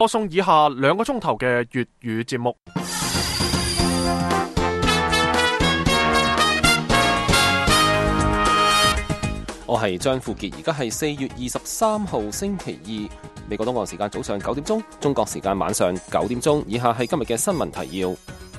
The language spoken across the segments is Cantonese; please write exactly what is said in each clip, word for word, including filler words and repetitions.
播送以下兩個鐘頭嘅粵語節目。 我係張富傑，而家係四月二十三號星期二，美國東岸時間早上九點鐘，中國時間晚上九點鐘。以下係今日嘅新聞提要。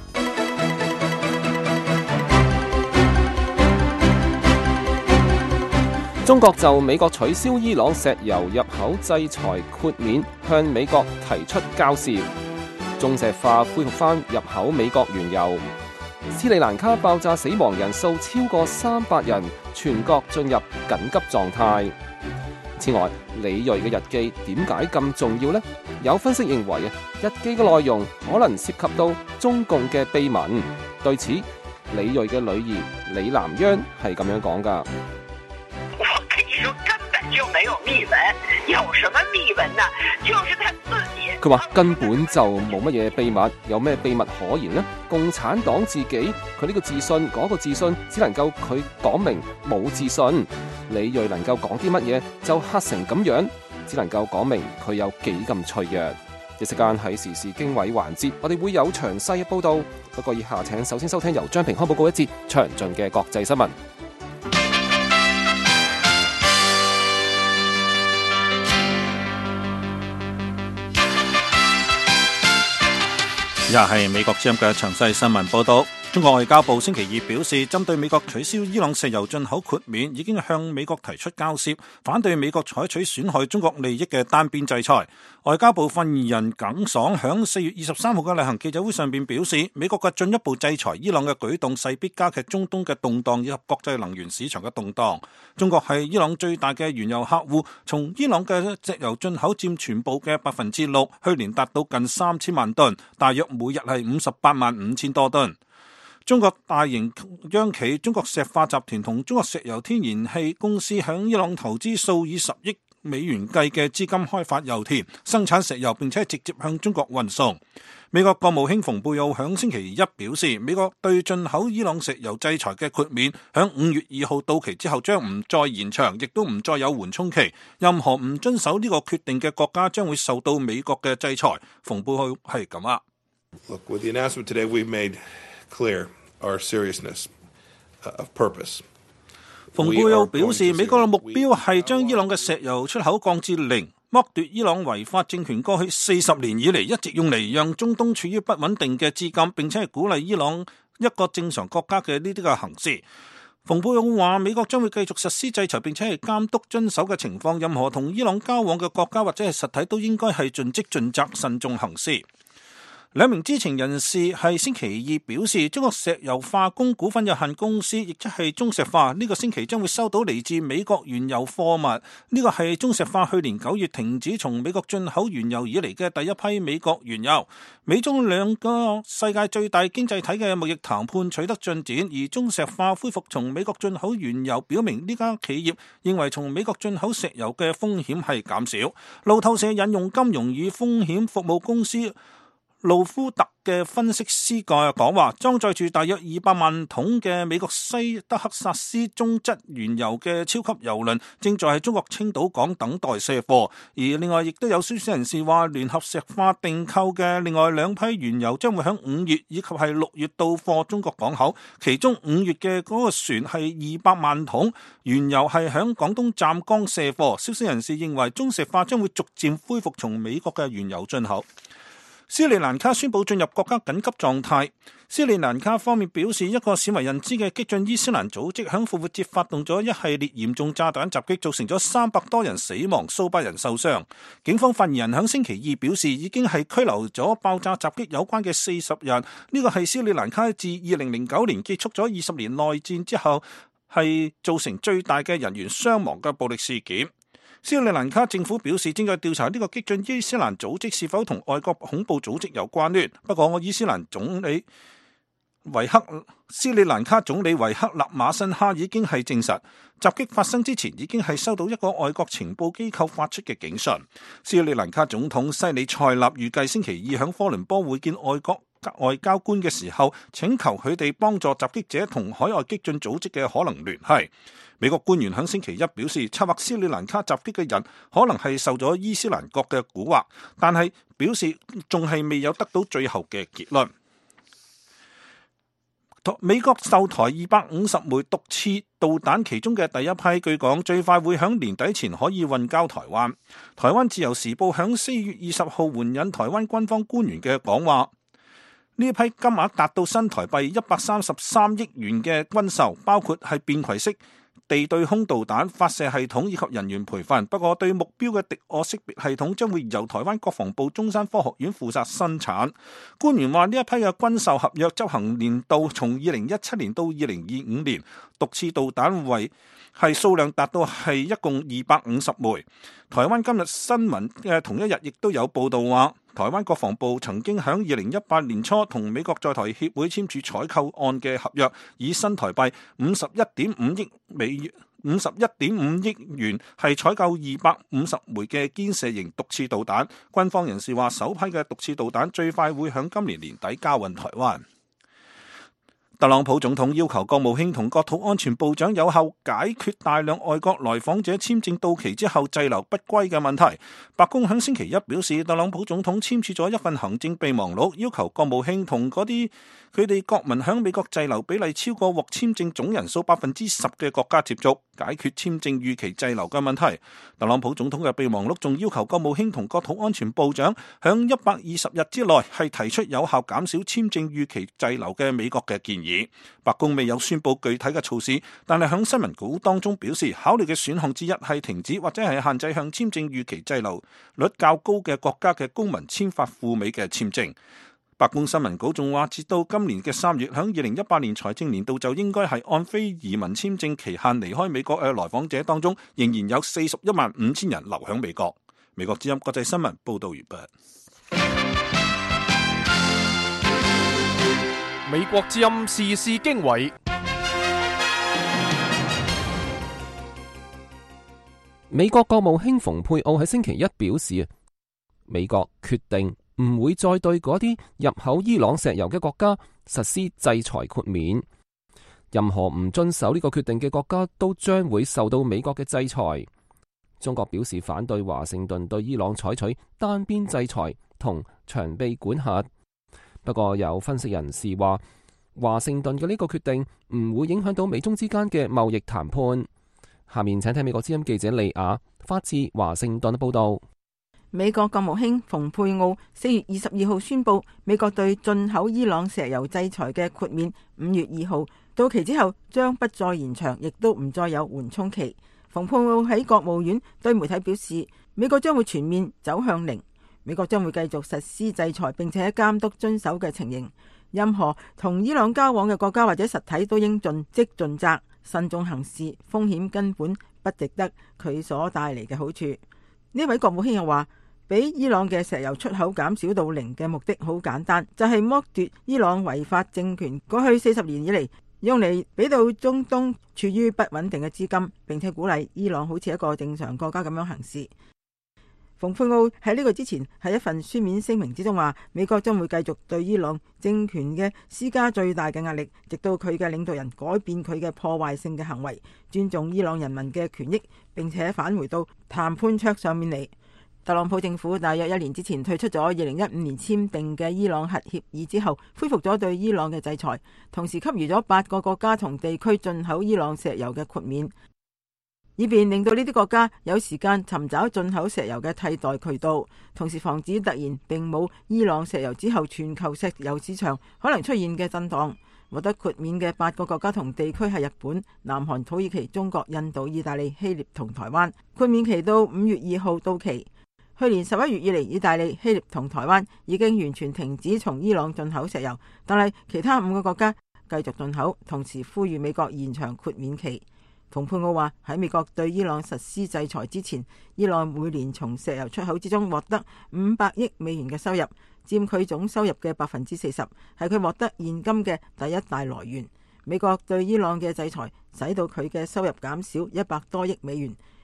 中國就美國取消伊朗石油入口制裁豁免，向美國提出交涉。中石化恢復返入口美國原油。斯里蘭卡爆炸死亡人數超過三百人，全國進入緊急狀態。此外，李銳嘅日記點解咁重要呢？有分析認為，日記嘅內容可能涉及到中共嘅秘聞。對此，李銳嘅女兒李南央係咁樣講㗎。 我跟你說，根本就沒有秘聞，有什麼秘聞呢？就是他自己。 佢話根本就冇乜嘢秘密，有咩秘密可言呢？共產黨自己佢呢個自信，嗰個自信，只能夠佢講明冇自信。李銳能夠講啲乜嘢就嚇成咁樣，只能夠講明佢有幾咁脆弱。一時間喺時事經緯環節，我哋會有詳細嘅報道。不過以下請首先收聽由張平康報告一節詳盡嘅國際新聞。 又係美國之音嘅詳細新聞報道。中國外交部星期二表示，針對美國取消伊朗石油進口豁免，已經向美國提出交涉，反對美國採取損害中國利益嘅單邊制裁。外交部發言人耿爽響四月二十三號嘅例行記者會上邊表示，美國嘅進一步制裁伊朗嘅舉動勢必加劇中東嘅動盪以及國際能源市場嘅動盪。中國係伊朗最大嘅原油客戶，從伊朗嘅石油進口佔全部嘅百分之六，去年達到近三千萬噸，大約每日係五十八萬五千多噸。中國大型央企中國石化集團同中國石油天然氣公司響伊朗投資數以十億美元計嘅資金開發油田，生產石油並且直接向中國運送。美國國務卿蓬佩奧響星期一表示，美國對進口伊朗石油制裁嘅豁免響五月二號到期之後將唔再延長，亦都唔再有緩衝期。任何唔遵守呢個決定嘅國家將會受到美國嘅制裁。蓬佩奧係咁啊。 Look, with the announcement today, we've made clear our seriousness of purpose. 蓬佩奧表示，美國嘅目標係將伊朗嘅石油出口降至零，剝奪伊朗違法政權過去四十年以嚟一直用嚟讓中東處於不穩定嘅資金，並且係鼓勵伊朗一個正常國家嘅呢啲嘅行事。蓬佩奧話，美國將會繼續實施制裁，並且係監督遵守嘅情況。任何同伊朗交往嘅國家或者係實體都應該係盡職盡責、慎重行事。兩名知情人士係星期二表示，中國石油化工股份有限公司，亦即係中石化，呢個星期將會收到嚟自美國原油貨物。呢個係中石化去年九月停止從美國進口原油以嚟嘅第一批美國原油。美中兩個世界最大經濟體嘅貿易談判取得進展，而中石化恢復從美國進口原油，表明呢家企業認為從美國進口石油嘅風險係減少。路透社引用金融與風險服務公司路夫特嘅分析師個講話，裝載住大約二百萬桶嘅美國西德克薩斯中質原油嘅超級油輪正在喺中國青島港等待卸貨。而另外亦都有消息人士話，聯合石化訂購嘅另外兩批原油將會喺五月以及係六月到貨中國港口，其中五月嘅嗰個船係二百萬桶原油係喺廣東湛江卸貨。消息人士認為，中石化將會逐漸恢復從美國嘅原油進口。斯里蘭卡宣布進入國家緊急狀態。斯里蘭卡方面表示，一個鮮為人知嘅激進伊斯蘭組織響復活節發動咗一系列嚴重炸彈襲擊，造成咗三百多人死亡，數百人受傷。警方發言人響星期二表示，已經係拘留咗爆炸襲擊有關嘅四十人。呢個係斯里蘭卡自二零零九年結束咗二十年內戰之後，係造成最大嘅人員傷亡嘅暴力事件。斯里蘭卡政府表示，正在調查呢個激進伊斯蘭組織是否同外國恐怖組織有關聯。不過，伊斯蘭總理維克斯里蘭卡總理維克納馬辛哈已經係證實，襲擊發生之前已經係收到一個外國情報機構發出嘅警訊。斯里蘭卡總統西里塞納預計星期二響科倫坡會見外國外交官嘅時候，請求佢哋幫助襲擊者同海外激進組織嘅可能聯繫。美國官員喺星期一表示，策劃斯里蘭卡襲擊嘅人可能係受咗伊斯蘭國嘅蠱惑，但係表示仲係未有得到最後嘅結論。美國售台二百五十枚毒刺導彈，其中嘅第一批據講最快會喺年底前可以運交台灣。台灣自由時報喺四月二十號援引台灣軍方官員嘅講話，呢一批金額達到新台幣一百三十三億元嘅軍售，包括係便攜式地對空導彈、發射系統以及人員培訓。不過對目標嘅敵我識別系統將會由台灣國防部中山科學院負責生產。官員話呢一批嘅軍售合約執行年度從二零一七年到二零二五年，毒刺導彈為係數量達到係一共二百五十枚。台灣今日新聞嘅同一日亦都有報道話，台灣國防部曾經喺二零一八年初同美國在台協會簽署採購案嘅合約，以新台幣五十一點五億美元、五十一點五億元係採購二百五十枚嘅肩射型毒刺導彈。軍方人士話，首批嘅毒刺導彈最快會喺今年年底交運台灣。特朗普總統要求國務卿同國土安全部長有效解決大量外國來訪者簽證到期之後滯留不歸嘅問題。白宮喺星期一表示，特朗普總統簽署咗一份行政備忘錄，要求國務卿同嗰啲佢哋國民喺美國滯留比例超過獲簽證總人數百分之十嘅國家接觸，解決簽證逾期滯留嘅問題。特朗普總統嘅備忘錄仲要求國務卿同國土安全部長喺一百二十日之內係提出有效減少簽證逾期滯留嘅美國嘅建議。白宮未有宣布具體嘅措施，但係喺新聞稿當中表示，考慮嘅選項之一係停止或者係限制向簽證逾期滯留率較高嘅國家嘅公民簽發赴美嘅簽證。白宮新聞稿仲話，截到今年嘅三月，喺二零一八年財政年度就應該係按非移民簽證期限離開美國嘅來訪者當中，仍然有四十一萬五千人留喺美國。美國之音國際新聞報道完畢。 美國之音時事經緯。 美國國務卿蓬佩奧喺星期一表示，美國決定唔會再對嗰啲入口伊朗石油嘅國家實施制裁豁免，任何唔遵守呢個決定嘅國家都將會受到美國嘅制裁。中國表示反對華盛頓對伊朗採取單邊制裁同長臂管轄。不過有分析人士話，華盛頓嘅呢個決定唔會影響到美中之間嘅貿易談判。下面請聽美國之音記者利亞發自華盛頓嘅報道。 美國國務卿蓬佩奧四月二十二號宣布，美國對進口伊朗石油制裁嘅豁免五月二號到期之後將不再延長，亦都唔再有緩衝期。蓬佩奧喺國務院對媒體表示，美國將會全面走向零。美國將會繼續實施制裁，並且監督遵守嘅情形。任何同伊朗交往嘅國家或者實體都應盡職盡責，慎重行事，風險根本不值得佢所帶嚟嘅好處。呢位國務卿又話，俾伊朗嘅石油出口減少到零嘅目的好簡單，就係剝奪伊朗違法政權過去四十年以嚟用嚟俾到中東處於不穩定嘅資金，並且鼓勵伊朗好似一個正常國家咁樣行事。蓬佩奧喺呢個之前喺一份書面聲明之中話，美國將會繼續對伊朗政權嘅施加最大嘅壓力，直到佢嘅領導人改變佢嘅破壞性嘅行為，尊重伊朗人民嘅權益，並且返回到談判桌上面嚟。特朗普政府大約一年之前退出咗二零一五年簽訂嘅伊朗核協議之後，恢復咗對伊朗嘅制裁，同時給予咗八個國家同地區進口伊朗石油嘅豁免，以便令到呢啲國家有時間尋找進口石油嘅替代渠道，同時防止突然並冇伊朗石油之後全球石油市場可能出現嘅震盪。獲得豁免嘅八個國家同地區係日本、南韓、土耳其、中國、印度、意大利、希臘同台灣。豁免期到五月二號到期。去年十一月以嚟，意大利、希臘同台灣已經完全停止從伊朗進口石油，但係其他五個國家繼續進口，同時呼籲美國延長豁免期。蓬佩奧話，喺美國對伊朗實施制裁之前，伊朗每年從石油出口之中獲得五百億美元嘅收入，佔佢總收入嘅百分之四十，係佢獲得現金嘅第一大來源。美國對伊朗嘅制裁使到佢嘅收入減少一百多億美元。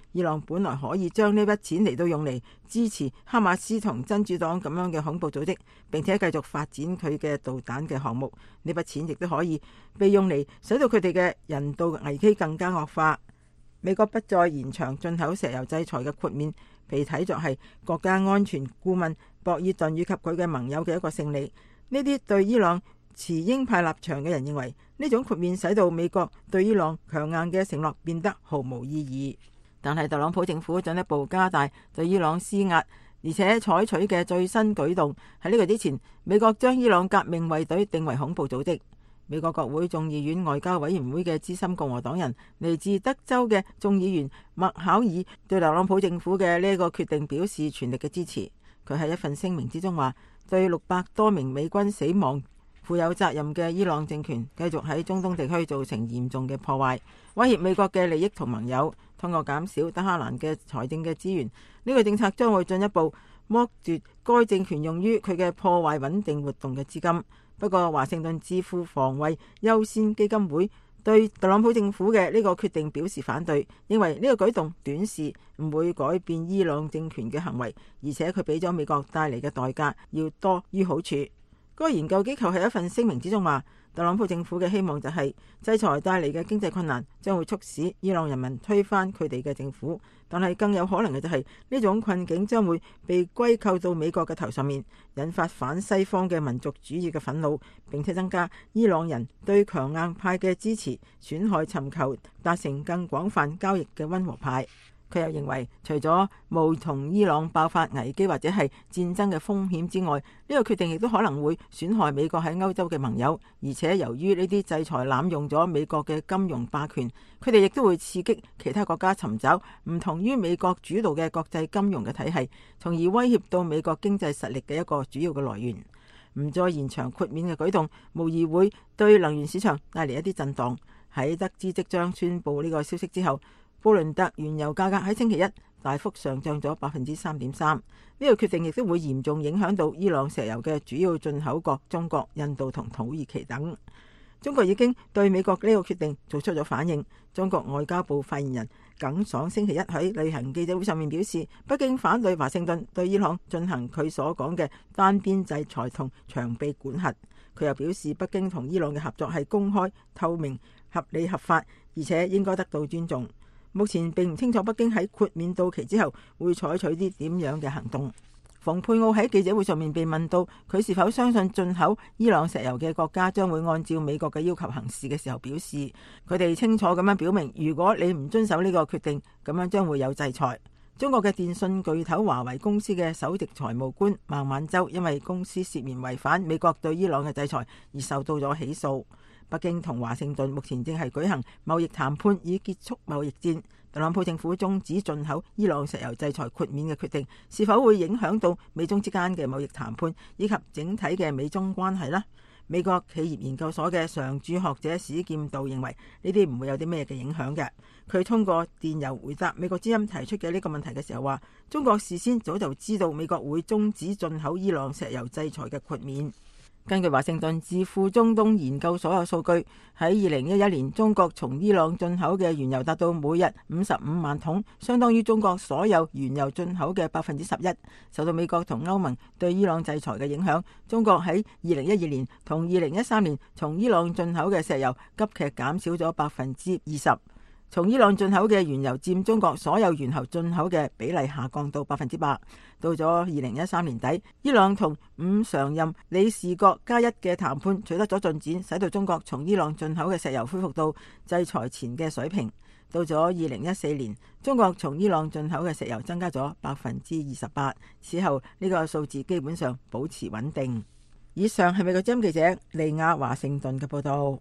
伊朗本來可以將呢筆錢嚟到用嚟支持哈馬斯同真主黨咁樣嘅恐怖組織，並且繼續發展佢嘅導彈嘅項目。呢筆錢亦都可以被用嚟使到佢哋嘅人道危機更加惡化。美國不再延長進口石油制裁嘅豁免，被睇作係國家安全顧問博爾頓以及佢嘅盟友嘅一個勝利。呢啲對伊朗持鷹派立場嘅人認為，呢種豁免使到美國對伊朗強硬嘅承諾變得毫無意義。但係特朗普政府進一步加大對伊朗施壓，而且採取嘅最新舉動喺呢個之前，美國將伊朗革命衛隊定為恐怖組織。美國國會眾議院外交委員會嘅資深共和黨人，嚟自德州嘅眾議員麥考爾對特朗普政府嘅呢個決定表示全力嘅支持。佢喺一份聲明之中話，對六百多名美軍死亡負有責任嘅伊朗政權繼續喺中東地區造成嚴重嘅破壞，威脅美國嘅利益同盟友。通過減少德黑蘭嘅財政嘅資源，呢個政策將會進一步剝奪該政權用於佢嘅破壞穩定活動嘅資金。不過，華盛頓智庫防衛優先基金會對特朗普政府嘅呢個決定表示反對，認為呢個舉動短視，唔會改變伊朗政權嘅行為，而且佢俾咗美國帶嚟嘅代價要多於好處。該研究機構喺一份聲明之中話，特朗普政府嘅希望就係制裁帶嚟嘅經濟困難將會促使伊朗人民推翻佢哋嘅政府，但係更有可能嘅就係呢種困境將會被歸咎到美國嘅頭上面，引發反西方嘅民族主義嘅憤怒，並且增加伊朗人對強硬派嘅支持，損害尋求達成更廣泛交易嘅溫和派。佢又認為，除咗冇同伊朗爆發危機或者係戰爭嘅風險之外，呢個決定亦都可能會損害美國喺歐洲嘅盟友，而且由於呢啲制裁濫用咗美國嘅金融霸權，佢哋亦都會刺激其他國家尋找唔同於美國主導嘅國際金融嘅體系，從而威脅到美國經濟實力嘅一個主要嘅來源。唔再延長豁免嘅舉動，無疑會對能源市場帶嚟一啲震盪。喺得知即將宣布呢個消息之後，布倫特原油價格喺星期一大幅上漲咗百分之三點三。呢個決定亦都會嚴重影響到伊朗石油嘅主要進口國中國、印度同土耳其等。中國已經對美國呢個決定做出咗反應。中國外交部發言人耿爽星期一喺例行記者會上面表示，北京反對華盛頓對伊朗進行佢所講嘅單邊制裁同長臂管轄。佢又表示，北京同伊朗嘅合作係公開、透明、合理、合法，而且應該得到尊重。目前並唔清楚北京喺豁免到期之後會採取啲點樣嘅行動。蓬佩奧喺記者會上面被問到佢是否相信進口伊朗石油嘅國家將會按照美國嘅要求行事嘅時候，表示佢哋清楚咁樣表明，如果你唔遵守呢個決定，咁樣將會有制裁。中國嘅電信巨頭華為公司嘅首席財務官孟晚舟因為公司涉嫌違反美國對伊朗嘅制裁而受到咗起訴。北京同華盛頓目前正係舉行貿易談判以結束貿易戰。特朗普政府終止進口伊朗石油制裁豁免嘅決定，是否會影響到美中之間嘅貿易談判以及整體嘅美中關係呢？美國企業研究所嘅常駐學者史劍道認為呢啲唔會有啲咩嘅影響嘅。佢通過電郵回答美國之音提出嘅呢個問題嘅時候話，中國事先早就知道美國會終止進口伊朗石油制裁嘅豁免。根據華盛頓智庫中東研究所嘅數據，喺二零一一年，中國從伊朗進口嘅原油達到每日五十五萬桶，相當於中國所有原油進口嘅百分之十一。受到美國同歐盟對伊朗制裁嘅影響，中國喺二零一二年同二零一三年從伊朗進口嘅石油急劇減少咗百分之二十。從伊朗進口嘅原油佔中國所有原油進口嘅比例下降到百分之八。到咗二零一三年底，伊朗同五常任理事國加一嘅談判取得咗進展，使到中國從伊朗進口嘅石油恢復到制裁前嘅水平。到咗二零一四年，中國從伊朗進口嘅石油增加咗百分之二十八。此後呢個數字基本上保持穩定。以上係美國之音記者利亞華盛頓嘅報道。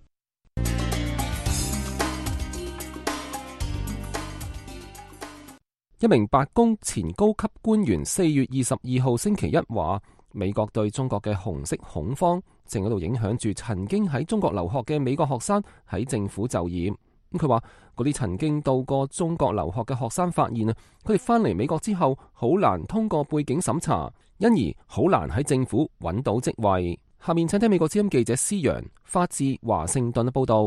一名白宮前高級官員四月二十二號星期一話，美國對中國嘅紅色恐慌正喺度影響住曾經喺中國留學嘅美國學生喺政府就業。咁佢話嗰啲曾經到過中國留學嘅學生發現啊，佢哋翻嚟美國之後好難通過背景審查，因而好難喺政府揾到職位。下面請聽美國之音記者施洋發自華盛頓嘅報道。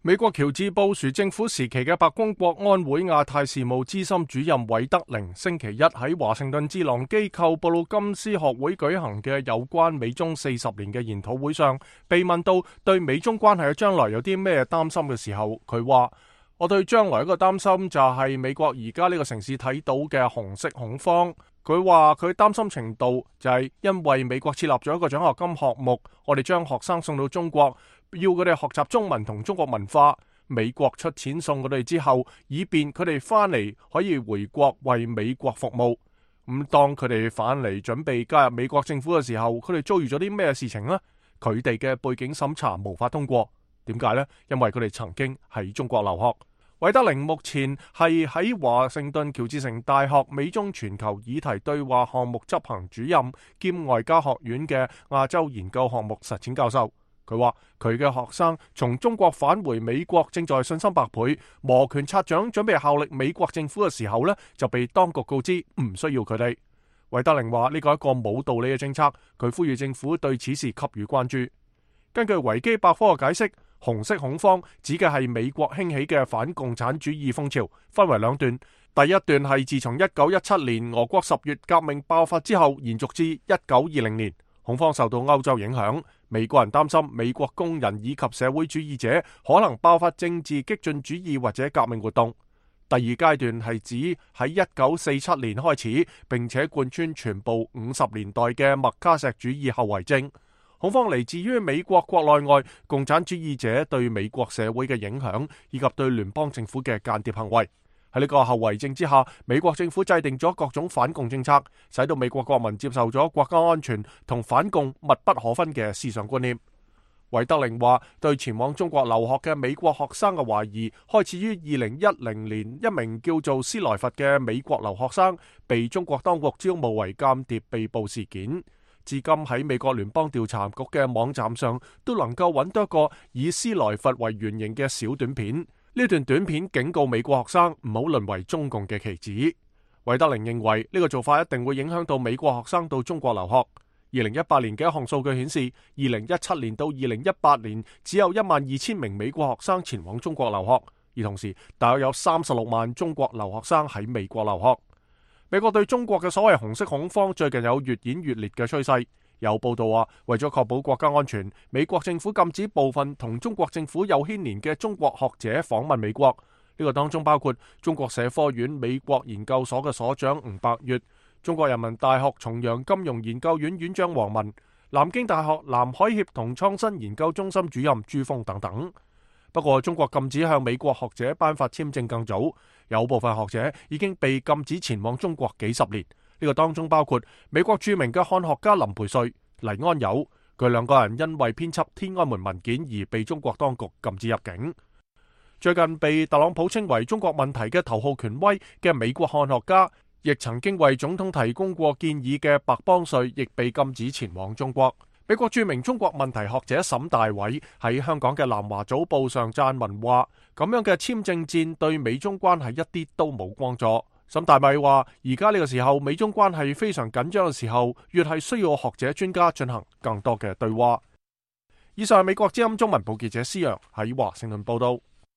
美國喬治布殊政府時期嘅白宮國安會亞太事務資深主任韋德寧星期一喺華盛頓智囊機構布魯金斯學會舉行嘅有關美中四十年嘅研討會上，被問到對美中關係嘅將來有啲咩擔心嘅時候，佢話：我對將來一個擔心就係美國而家呢個城市睇到嘅紅色恐慌。佢話佢擔心程度就係因為美國設立咗一個獎學金項目，我哋將學生送到中國，要佢哋學習中文同中國文化。美國出錢送佢哋之後，以便佢哋翻嚟可以回國為美國服務。咁當佢哋返嚟準備加入美國政府嘅時候，佢哋遭遇咗啲咩事情呢？佢哋嘅背景審查無法通過。點解呢？因為佢哋曾經喺中國留學。韋德寧目前係喺華盛頓喬治城大學美中全球議題對話項目執行主任兼外交學院嘅亞洲研究項目實踐教授。佢話佢嘅學生從中國返回美國，正在信心百倍，摩拳擦掌準備效力美國政府嘅時候呢，就被當局告知唔需要佢哋。韋德寧話呢個係一個冇道理嘅政策，佢呼籲政府對此事給予關注。根據維基百科嘅解釋，紅色恐慌指嘅係美國興起嘅反共產主義風潮，分為兩段。第一段係自從一九一七年俄國十月革命爆發之後，延續至一九二零年。恐慌受到歐洲影響，美國人擔心美國工人以及社會主義者可能爆發政治激進主義或者革命活動。第二階段係指喺一九四七年開始，並且貫穿全部五十年代嘅麥卡錫主義後遺症。恐慌嚟自於美國國內外共產主義者對美國社會嘅影響，以及對聯邦政府嘅間諜行為。喺呢個後遺症之下，美國政府制定咗各種反共政策，使到美國國民接受咗國家安全同反共密不可分嘅思想觀念。韋德寧話，對前往中國留學嘅美國學生嘅懷疑開始於二零一零年，一名叫做斯萊佛嘅美國留學生被中國當局招募為間諜被捕事件。至今喺美國聯邦調查局嘅網站上都能夠揾到一個以斯萊佛為原型嘅小短片。呢段短片警告美國學生唔好淪為中共嘅棋子。韋德寧認為呢個做法一定會影響到美國學生到中國留學。二零一八年嘅一項數據顯示，二零一七年到二零一八年只有一萬二千名美國學生前往中國留學，而同時大約有三十六萬中國留學生喺美國留學。美國對中國嘅所謂紅色恐慌最近有越演越烈嘅趨勢。有報道話，為咗確保國家安全，美國政府禁止部分同中國政府有牽連嘅中國學者訪問美國。呢個當中包括中國社科院美國研究所嘅所長吳伯月、中國人民大學重陽金融研究院院長王文、南京大學南海協同創新研究中心主任朱峰等等。不過，中國禁止向美國學者頒發簽證更早，有部分學者已經被禁止前往中國幾十年。呢個當中包括美國著名嘅漢學家林培瑞、黎安友，佢兩個人因為編輯天安門文件而被中國當局禁止入境。最近被特朗普稱為中國問題嘅頭號權威嘅美國漢學家，亦曾經為總統提供過建議嘅白邦瑞，亦被禁止前往中國。美國著名中國問題學者沈大偉喺香港嘅南華早報上撰文話，咁樣嘅簽證戰對美中關係一啲都冇幫助。沈大偉話，而家呢個時候美中關係非常緊張嘅時候，越係需要學者專家進行更多嘅對話。以上係美國之音中文部記者施陽喺華盛頓報道。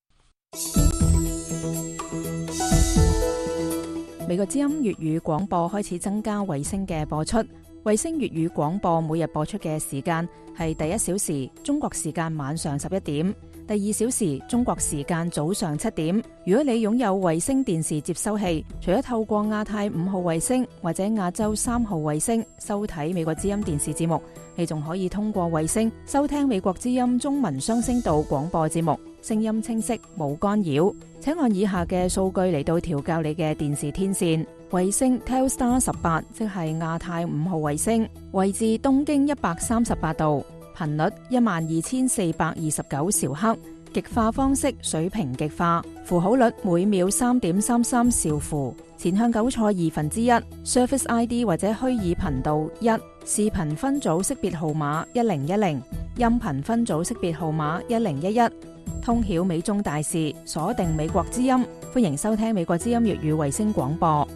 美國之音粵語廣播開始增加衛星嘅播出。衛星粵語廣播每日播出嘅時間係第一小時中國時間晚上十一點，第二小時中國時間早上七點。如果你擁有衛星電視接收器，除咗透過亞太五號衛星或者亞洲三號衛星收睇美國之音電視節目，你仲可以通過衛星收聽美國之音中文雙聲道廣播節目，聲音清晰冇干擾。請按以下嘅數據嚟到調校你嘅電視天線。衛星 Telstar 十八，即係亞太五號衛星，位置東經一百三十八度，頻率一萬二千四百二十九兆赫，極化方式水平極化，符號率每秒三點三三兆符，前向糾錯二分之一 ，Surface I D 或者虛擬頻道一，視頻分組識別號碼一零一零，音頻分組識別號碼一零一一。通曉美中大事，鎖定美國之音，歡迎收聽美國之音粵語衛星廣播。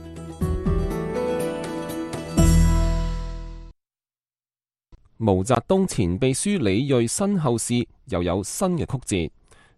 毛澤東前秘書李銳身後事又有新嘅曲折。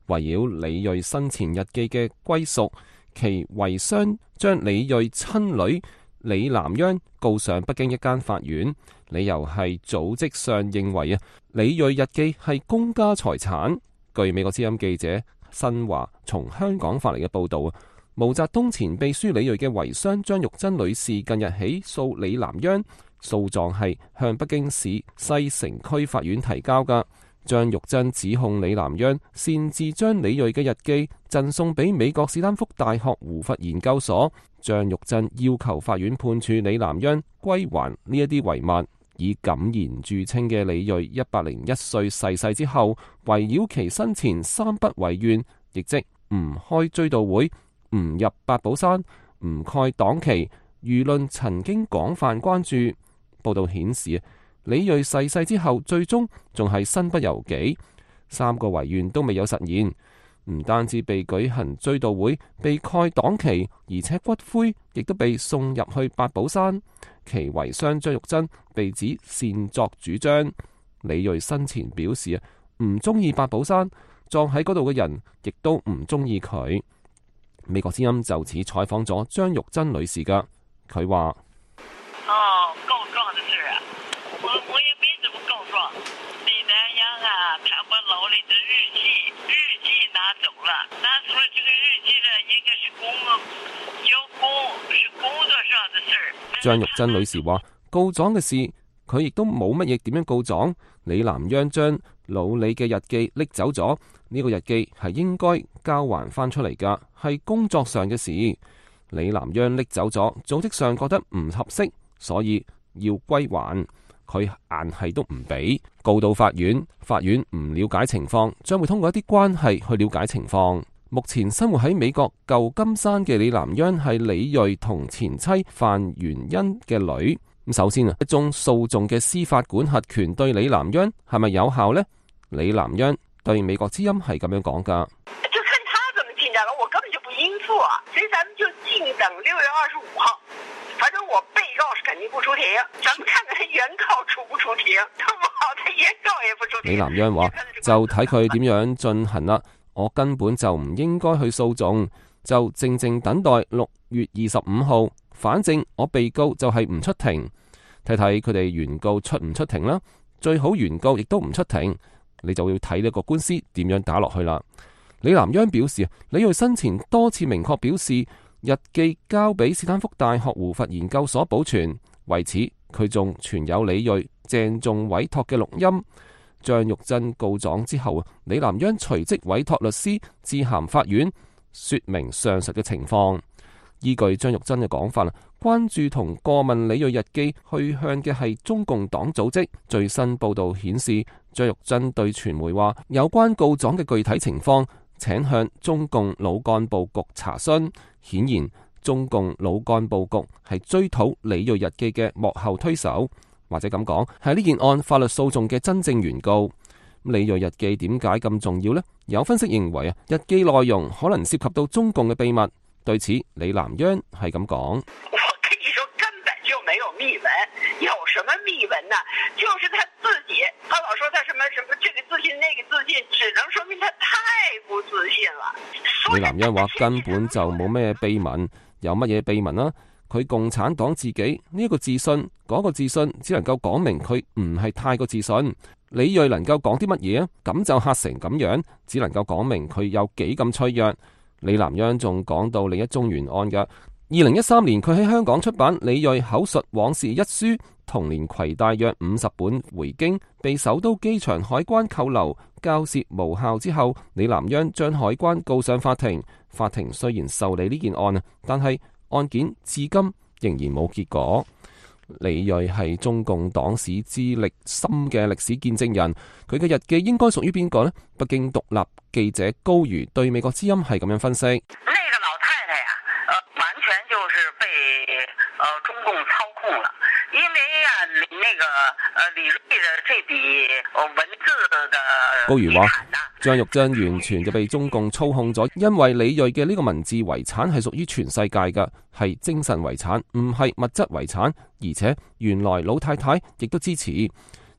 圍繞李銳生前日記嘅歸屬，其遺孀將李銳親女李南央告上北京一間法院，理由係組織上認為啊，李銳日記係公家財產。據美國之音記者新華從香港發嚟嘅報道啊，毛澤東前秘書李銳嘅遺孀張玉珍女士近日起訴李南央，訴狀係向北京市西城區法院提交噶。張玉珍指控李南央擅自將李銳嘅日記贈送俾美國史丹福大學胡佛研究所。張玉珍要求法院判處李南央歸還呢一啲遺物。以敢言著稱嘅李銳一百零一歲逝世之後，圍繞其生前三不遺願，亦即唔開追悼會、唔入八寶山、唔蓋黨旗，輿論曾經廣泛關注。報道顯示，李銳逝世之後，最終仲係身不由己，三個遺願都未有實現。唔單止被舉行追悼會、被蓋黨旗，而且骨灰亦都被送入去八寶山。其遺孀張玉珍被指擅作主張。李銳生前表示啊，唔中意八寶山，葬喺嗰度嘅人亦都唔中意佢。美國之音就此採訪咗張玉珍女士噶，佢話： 哦，告狀的事啊，我我也沒怎麼告狀。李南央啊，他把牢裏的日記日記拿走了，拿走了這個日記呢，應該是工交工，是工作上的事。 張玉珍女士話：告狀嘅事，佢亦都冇乜嘢點樣告狀。李南央將老李嘅日記拎走咗，呢、這個日記係應該交還翻出嚟噶，係工作上嘅事。李南央拎走咗，組織上覺得唔合適，所以要歸還，佢硬係都唔俾。告到法院，法院唔了解情況，將會通過一啲關係去了解情況。目前生活喺美國舊金山嘅李南央係李銳同前妻范元恩嘅女。咁首先啊，一宗訴訟嘅司法管轄權對李南央係咪有效呢？李南央對美國之音係咁樣講噶： 就看他怎麼進展了，我根本就不應付啊，所以咱們就靜等六月二十五號。反正我被告是肯定不出庭，咱們看看他原告出不出庭，好不好？他原告也不出庭。 李南央話：就睇佢點樣進行啦。我根本就唔應該去訴訟，就靜靜等待六月二十五號。反正我被告就係唔出庭，睇睇佢哋原告出唔出庭啦。最好原告亦都唔出庭，你就要睇呢個官司點樣打落去啦。李南央表示，李銳生前多次明確表示，日記交俾斯坦福大學胡佛研究所保存，為此佢仲存有李銳鄭重委託嘅錄音。張玉珍告狀之後，李南央隨即委託律師致函法院，說明上述嘅情況。依據張玉珍嘅講法，關注同過問李銳日記去向嘅係中共黨組織。最新報道顯示，張玉珍對傳媒話，有關告狀嘅具體情況，請向中共老幹部局查詢。顯然，中共老幹部局係追討李銳日記嘅幕後推手。或者咁講，係呢件案法律訴訟嘅真正原告。李銳日記點解咁重要呢？有分析認為啊，日記內容可能涉及到中共嘅秘密。對此，李南央係咁講： 我跟你說，根本就沒有秘聞，有什麼秘聞呢？就是他自己，他老說他什麼什麼這個自信那個自信，只能說明他太不自信了。 李南央話根本就冇咩秘聞，有乜嘢秘聞啊？佢共產黨自己呢一個自信，嗰個自信，只能夠講明佢唔係太過自信。李銳能夠講啲乜嘢啊？咁就嚇成咁樣，只能夠講明佢有幾咁脆弱。李南央仲講到另一宗懸案嘅，二零一三年佢喺香港出版《李銳口述往事》一書，同年攜帶約五十本回京，被首都機場海關扣留，交涉無效之後，李南央將海關告上法庭。法庭雖然受理呢件案啊，但係案件至今仍然冇結果。李銳係中共黨史資歷深嘅歷史見證人，佢嘅日記應該屬於邊個呢？北京獨立記者高瑜對美國之音係咁樣分析： 那個老太太呀、呃，完全就是被、呃、中共操控了，因為呀、啊，那個呃李銳的這筆文字的高瑜話，張玉珍完全就被中共操控咗，因為李銳嘅呢個文字遺產係屬於全世界嘅，係精神遺產，唔係物質遺產，而且原來老太太亦都支持。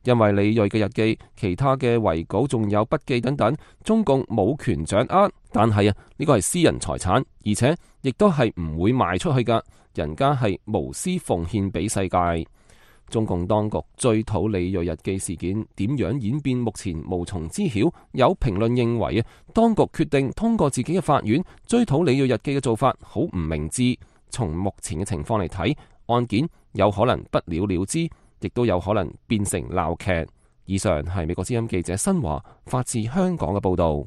因為李銳嘅日記、其他嘅遺稿仲有筆記等等，中共冇權掌握。但係啊，呢個係私人財產，而且亦都係唔會賣出去噶，人家係無私奉獻俾世界。中共當局追討李銳日記事件點樣演變，目前無從知曉。有評論認為啊，當局決定通過自己嘅法院追討李銳日記嘅做法好唔明智。從目前嘅情況嚟睇，案件有可能不了了之，亦都有可能變成鬧劇。以上係美國之音記者新華發自香港嘅報道。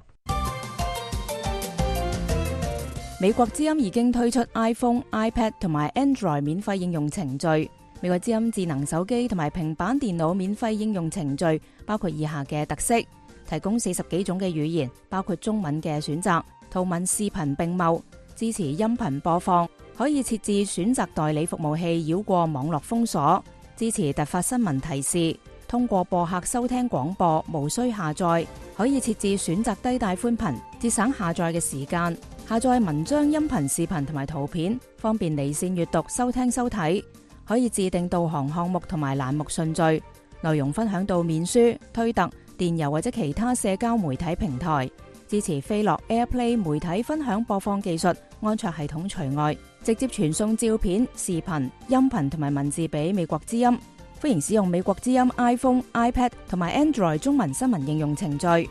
美國之音已經推出 iPhone、iPad 同埋 Android 免費應用程序。美國之音智能手機同埋平板電腦免費應用程序包括以下嘅特色：提供四十幾種嘅語言，包括中文嘅選擇，圖文視頻並茂，支持音頻播放，可以設置選擇代理服務器繞過網絡封鎖，支持突發新聞提示，通過播客收聽廣播，無需下載，可以設置選擇低帶寬頻，節省下載嘅時間，下載文章、音頻、視頻同埋圖片，方便離線閱讀、收聽收睇。可以自定導航項目同埋欄目順序，內容分享到面書、推特、電郵或者其他社交媒體平台，支持飛樂 AirPlay 媒體分享播放技術，安卓系統除外，直接傳送照片、視頻、音頻同埋文字俾美國之音。歡迎使用美國之音 iPhone、iPad 同埋 Android 中文新聞應用程序。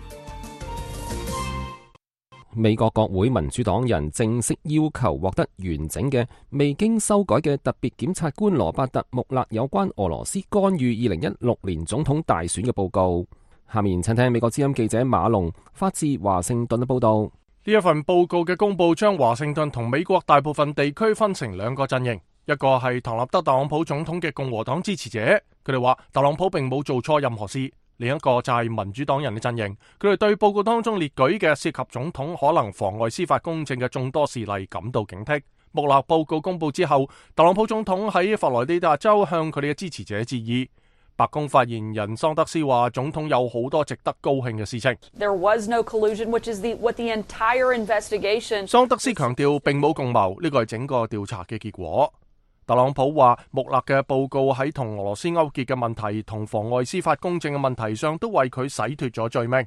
美國國會民主黨人正式要求獲得完整嘅未經修改嘅特別檢察官羅伯特·穆勒有關俄羅斯干預二零一六年總統大選嘅報告。下面請聽美國之音記者馬龍發自華盛頓嘅報道。 呢一份報告嘅公佈將華盛頓同美國大部分地區分成兩個陣營，一個係唐納德特朗普總統嘅共和黨支持者，佢哋話特朗普並冇做錯任何事。另一個就係民主黨人嘅陣營，佢哋對報告當中列舉嘅涉及總統可能妨礙司法公正嘅眾多事例感到警惕。穆勒報告公佈之後，特朗普總統喺佛羅里達州向佢哋嘅支持者致意。白宮發言人桑德斯話，總統有好多值得高興嘅事情。 There was no collusion, which is the, what the entire investigation... 桑德斯強調並冇共謀，呢個係整個調查嘅結果。特朗普話，穆勒嘅報告喺同俄羅斯勾結嘅問題同妨礙司法公正嘅問題上，都為佢洗脫咗罪名。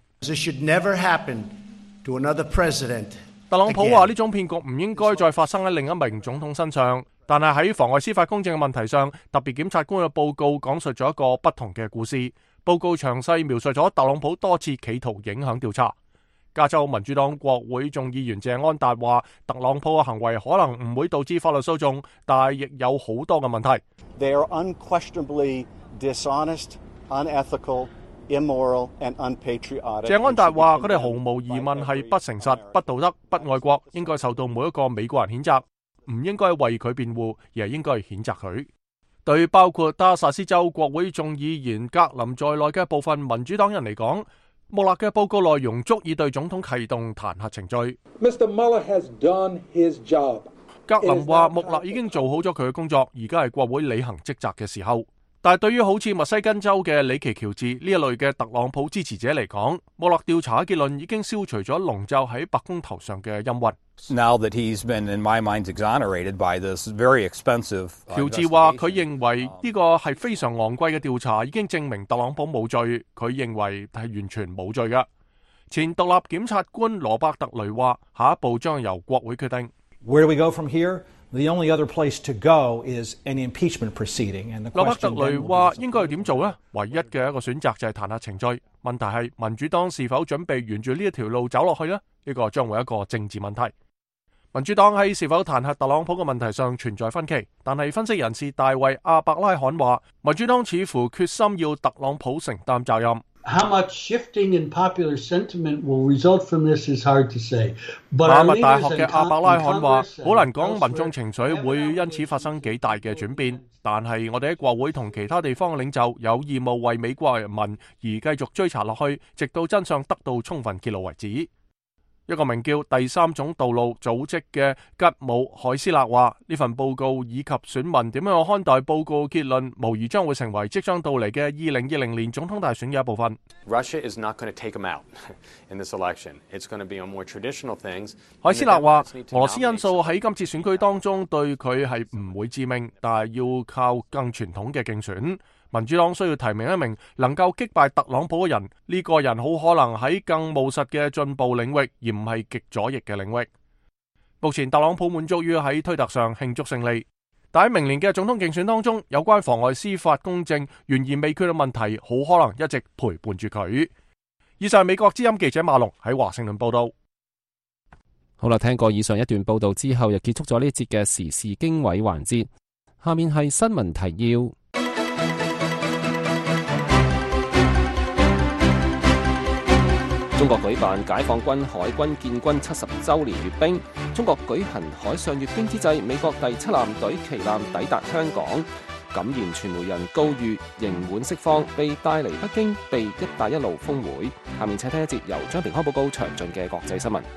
特朗普話呢種騙局唔應該再發生喺另一名總統身上，但係喺妨礙司法公正嘅問題上，特別檢察官嘅報告講述咗一個不同嘅故事。報告詳細描述咗特朗普多次企圖影響調查。加州民主黨國會眾議員謝安達話，特朗普嘅行為可能唔會導致法律訴訟，但係亦有好多嘅問題。 They are unquestionably dishonest, unethical, immoral, and unpatriotic. 謝安達話，佢哋毫無疑問係不誠實、不道德、不愛國，應該受到每一個美國人譴責，唔應該為佢辯護，而係應該譴責佢。對包括德薩斯州國會眾議員格林在內嘅部分民主黨人嚟講，穆勒嘅報告內容足以對總統啟動彈劾程序。 Mister Mueller has done his job. 格林話，穆勒已經做好咗佢嘅工作，而家係國會履行職責嘅時候。但係對於好似密西根州嘅里奇喬治呢一類嘅特朗普支持者嚟講，穆勒調查嘅結論已經消除咗籠罩喺白宮頭上嘅陰雲。 Now that he's been, in my mind, exonerated by this very expensive. 喬治話佢認為呢個係非常昂貴嘅調查，已經證明特朗普冇罪。佢認為係完全冇罪嘅。前獨立檢察官羅伯特雷話，下一步將由國會決定。 Where do we go from here? The only other place to go is an impeachment proceeding. And the 羅伯特雷話應該要點做呢？唯一嘅一個選擇就係彈劾程序。問題係民主黨是否準備沿住呢一條路走落去呢？呢個將會一個政治問題。民主黨喺是否彈劾特朗普嘅問題上存在分歧，但係分析人士大衛阿伯拉罕話，民主黨似乎決心要特朗普承擔責任。 How much shifting in popular sentiment will result from this is hard to say. 馬密大學嘅阿伯拉罕話，好難講民眾情緒會因此發生幾大嘅轉變，但係我哋喺國會同其他地方嘅領袖有義務為美國人民而繼續追查落去，直到真相得到充分揭露為止。一個名叫第三種道路組織嘅吉姆海斯勒話，呢份報告以及選民點樣看待報告結論，無疑將會成為即將到嚟嘅二零二零年總統大選嘅一部分。 Russia is not going to take him out in this election. It's going to be on more traditional things. 海斯勒話，俄羅斯因素喺今次選舉當中對佢係唔會致命，但係要靠更傳統嘅競選。 民主黨需要提名一名能夠擊敗特朗普嘅人，呢個人好可能喺更務實嘅進步領域，而唔係極左翼嘅領域。目前特朗普滿足於喺推特上慶祝勝利，但喺明年嘅總統競選當中，有關妨礙司法公正、懸而未決嘅問題，好可能一直陪伴住佢。以上係美國之音記者馬龍喺華盛頓報道。 好啦，聽過以上一段報道之後，又結束咗呢一節嘅時事經緯環節。下面係新聞提要。中國舉辦解放軍海軍建軍七十週年閱兵。中國舉行海上閱兵之際，美國第七艦隊旗艦抵達香港。敢言傳媒人高瑜刑滿釋放，被帶離北京，被一帶一路峰會。下面請聽一節由張平康報告詳盡嘅國際新聞。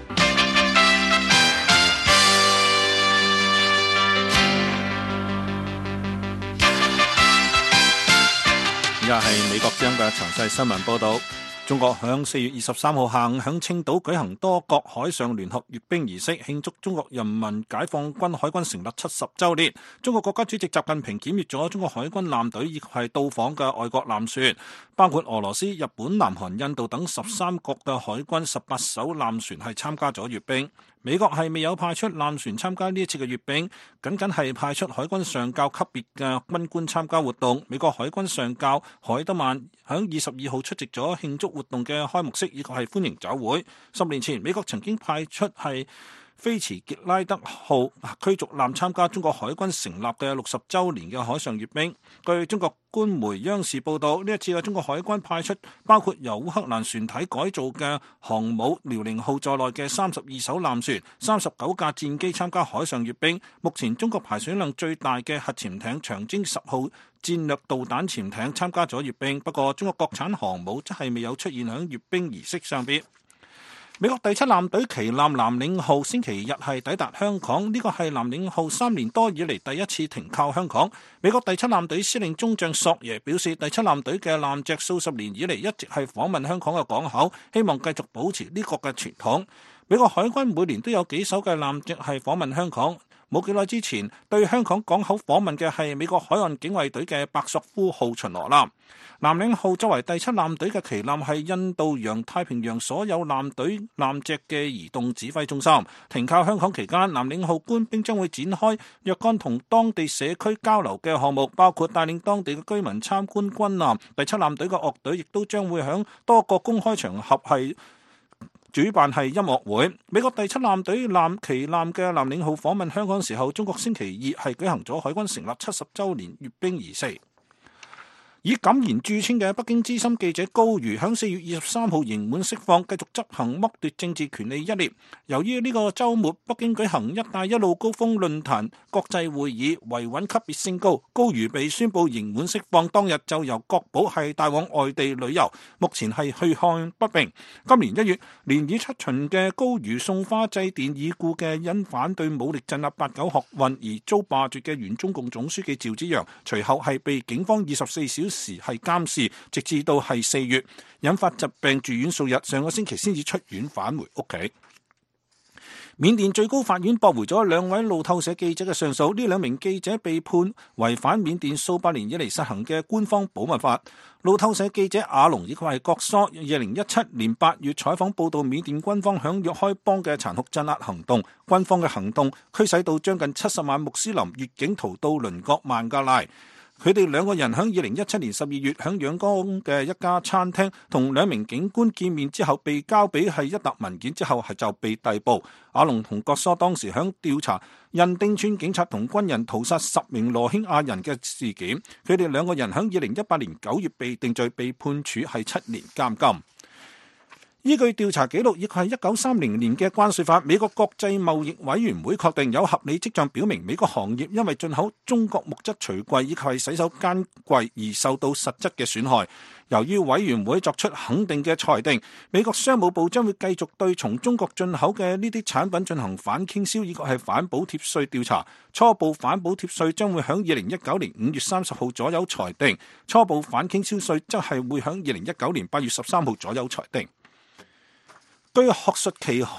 而家係美國之音嘅詳細新聞報道。中國響四月二十三號下午響青島舉行多國海上聯合閱兵儀式，慶祝中國人民解放軍海軍成立七十週年。中國國家主席習近平檢閱咗中國海軍艦隊以及係到訪嘅外國艦船，包括俄羅斯、日本、南韓、印度等十三國嘅海軍十八艘艦船係參加咗閱兵。美國係未有派出艦船參加呢一次嘅閱兵，僅僅係派出海軍上校級別嘅軍官參加活動。美國海軍上校海德曼響二十二號出席咗慶祝活動嘅開幕式以及係歡迎酒會。十年前，美國曾經派出係菲茨傑拉德號驅逐艦參加中國海軍成立嘅六十週年嘅海上閱兵。據中國官媒央視報道，呢一次嘅中國海軍派出包括由烏克蘭船體改造嘅航母遼寧號在內嘅三十二艘艦船、三十九架戰機參加海上閱兵。目前中國排水量最大嘅核潛艇長征十號戰略導彈潛艇參加咗閱兵，不過中國國產航母則係未有出現喺閱兵儀式上邊。美國第七艦隊旗艦藍領號星期日係抵達香港，呢個係藍領號三年多以嚟第一次停靠香港。美國第七艦隊司令中將索耶表示，第七艦隊嘅艦隻數十年以嚟一直係訪問香港嘅港口，希望繼續保持呢個嘅傳統。美國海軍每年都有幾艘嘅艦隻係訪問香港。冇幾耐之前，對香港港口訪問嘅係美國海岸警衛隊嘅伯索夫號巡邏艦。藍領號作為第七艦隊嘅旗艦，係印度洋太平洋所有艦隊艦隻嘅移動指揮中心。停靠香港期間，藍領號官兵將會展開若干同當地社區交流嘅項目，包括帶領當地嘅居民參觀軍艦。第七艦隊嘅樂隊亦都將會響多個公開場合係主辦係音樂會。美國第七艦隊艦旗艦嘅藍領號訪問香港時候，中國星期二係舉行咗海軍成立七十週年閱兵儀式。以敢言著稱嘅北京資深記者高瑜響四月二十三號刑滿釋放，繼續執行剝奪政治權利一列。由於呢個週末北京舉行一帶一路高峰論壇國際會議，維穩級別升高，高瑜被宣布刑滿釋放當日就由國保係帶往外地旅遊，目前係去向不明。今年一月連已出巡嘅高瑜送花祭奠已故嘅因反對武力鎮壓八九學運而遭罷黜嘅原中共總書記趙紫陽，隨後係被警方二十四小時時係監視，直至到係四月引發疾病住院數日，上個星期先至出院返回屋企。緬甸最高法院駁回咗兩位路透社記者嘅上訴，呢兩名記者被判違反緬甸數百年以嚟實行嘅官方保密法。路透社記者阿龍以及係郭疏，二零一七年八月採訪報道緬甸軍方響若開邦嘅殘酷鎮壓行動，軍方嘅行動驅使到將近七十萬穆斯林越境逃到鄰國孟加拉。佢哋兩個人喺二零一七年十二月喺仰光嘅一家餐廳同兩名警官見面之後，被交俾係一沓文件之後係就被逮捕。阿龍同郭疏當時喺調查印丁村警察同軍人屠殺十名羅興亞人嘅事件，佢哋兩個人喺二零一八年九月被定罪，被判處係七年監禁。依據調查記錄，亦係一九三零年嘅關稅法，美國國際貿易委員會確定有合理跡象表明美國行業因為進口中國木質鋁櫃以及係洗手間櫃而受到實質嘅損害。由於委員會作出肯定嘅裁定，美國商務部將會繼續對從中國進口嘅呢啲產品進行反傾銷以及係反補貼稅調查。初步反補貼稅將會喺二零一九年五月三十號左右裁定，初步反傾銷稅則係會喺二零一九年八月十三號左右裁定。據學術期刊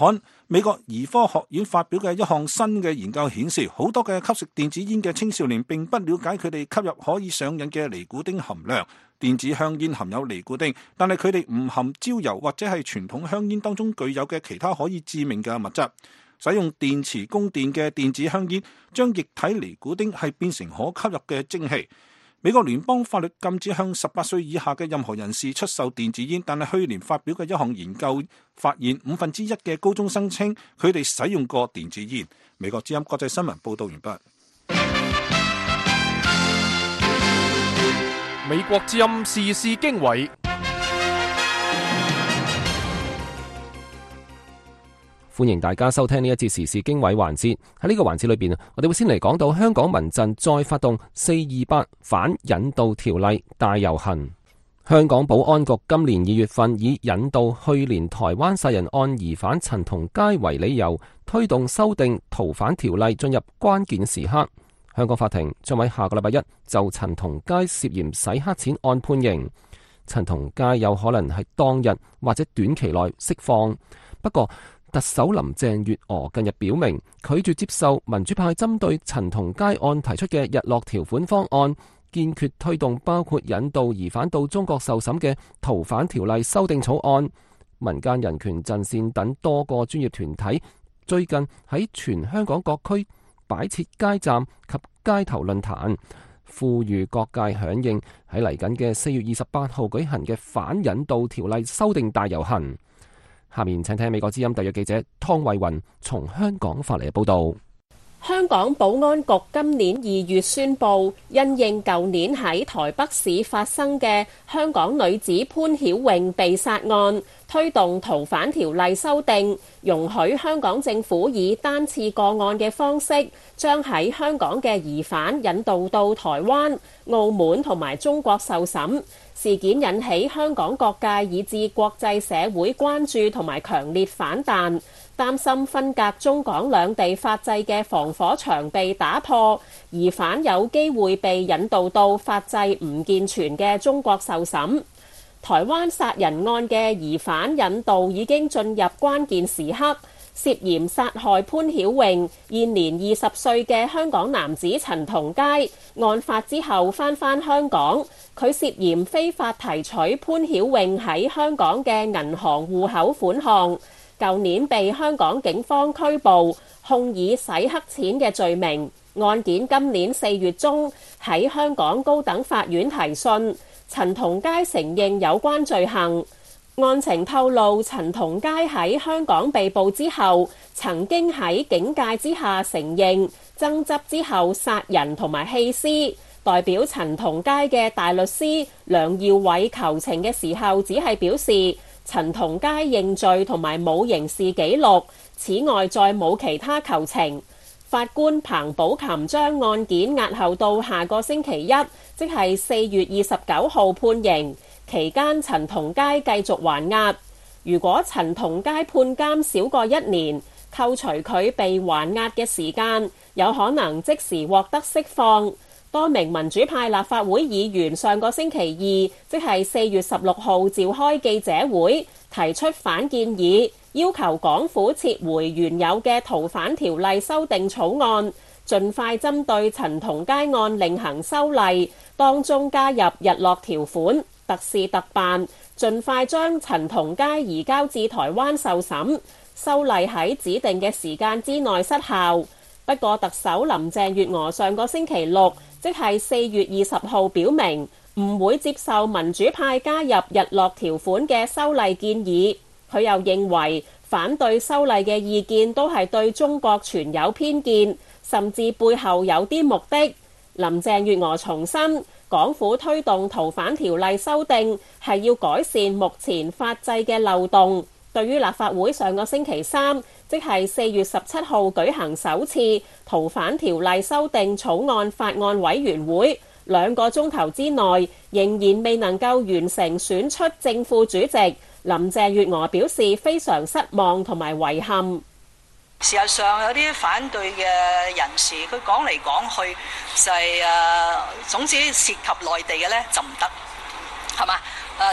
美國兒科學院發表嘅一項新嘅研究顯示，好多嘅吸食電子煙嘅青少年並不了解佢哋吸入可以上癮嘅尼古丁含量。電子香煙含有尼古丁，但係佢哋唔含焦油或者係傳統香煙當中具有嘅其他可以致命嘅物質。使用電池供電嘅電子香煙將液體尼古丁係變成可吸入嘅蒸氣。美國聯邦法律禁止向十八歲以下嘅任何人士出售電子煙，但係去年發表嘅一項研究發現，五分之一嘅高中生稱佢哋使用過電子煙。美國之音國際新聞報道完畢。 美國之音時事經緯， 歡迎大家收聽呢一節時事經緯環節。喺呢個環節裏邊，我哋會先嚟講到香港民陣再發動四二八反引渡條例大遊行。香港保安局今年二月份以引渡去年台灣殺人案疑犯陳同佳為理由，推動修訂逃犯條例進入關鍵時刻。香港法庭將喺下個禮拜一就陳同佳涉嫌洗黑錢案判刑。陳同佳有可能喺當日或者短期內釋放。不過特首林鄭月娥近日表明拒絕接受民主派針對陳同佳案提出嘅日落條款方案，堅決推動包括引渡疑犯到中國受審嘅逃犯條例修訂草案。民間人權陣線等多個專業團體最近喺全香港各區擺設街站及街頭論壇，呼籲各界響應喺嚟緊嘅四月二十八號舉行嘅反引渡條例修訂大遊行。下面請聽美國之音特約記者湯慧雲從香港發嚟嘅報道。 香港保安局今年二月宣布，因應舊年喺台北市發生嘅香港女子潘曉穎被殺案，推動逃犯條例修訂，容許香港政府以單次個案嘅方式，將喺香港嘅疑犯引渡到台灣、澳門同埋中國受審。事件引起香港各界以至國際社會關注同埋強烈反彈，擔心分隔中港兩地法制嘅防火牆被打破，疑犯有機會被引渡到法制唔健全嘅中國受審。台灣殺人案嘅疑犯引渡已經進入關鍵時刻，涉嫌殺害潘曉穎現年二十歲嘅香港男子陳同佳，案發之後返返香港，佢涉嫌非法提取潘曉穎喺香港嘅銀行戶口款項，舊年被香港警方拘捕，控以洗黑錢嘅罪名。案件今年四月中喺香港高等法院提訊，陳同佳承認有關罪行。案情透露，陳同佳喺香港被捕之後，曾經喺警戒之下承認爭執之後殺人同埋棄屍。代表陳同佳嘅大律師梁耀偉求情嘅時候，只係表示陳同佳認罪同埋冇刑事記錄，此外再冇其他求情。法官彭寶琴將案件押後到下個星期一，即係四月二十九號判刑。期間陳同佳繼續還押。如果陳同佳判監少過一年，扣除佢被還押嘅時間，有可能即時獲得釋放。多名民主派立法會議員上個星期二，即係四月十六號召開記者會，提出反建議，要求港府撤回原有嘅逃犯條例修訂草案，盡快針對陳同佳案另行修例，當中加入日落條款，特事特辦，盡快將陳同佳移交至台灣受審，修例喺指定嘅時間之內失效。不過特首林鄭月娥上個星期六，即係四月二十號表明唔會接受民主派加入日落條款嘅修例建議。佢又認為反對修例嘅意見都係對中國存有偏見，甚至背後有啲目的。林鄭月娥重申，港府推動逃犯條例修訂係要改善目前法制嘅漏洞。對於立法會上個星期三，即係四月十七號舉行首次逃犯條例修訂草案法案委員會，兩個鐘頭之內仍然未能夠完成選出正副主席，林鄭月娥表示非常失望同埋遺憾。 事實上有啲反對嘅人士，佢講嚟講去就係、是、誒，總之涉及內地嘅咧就唔得，係嘛？誒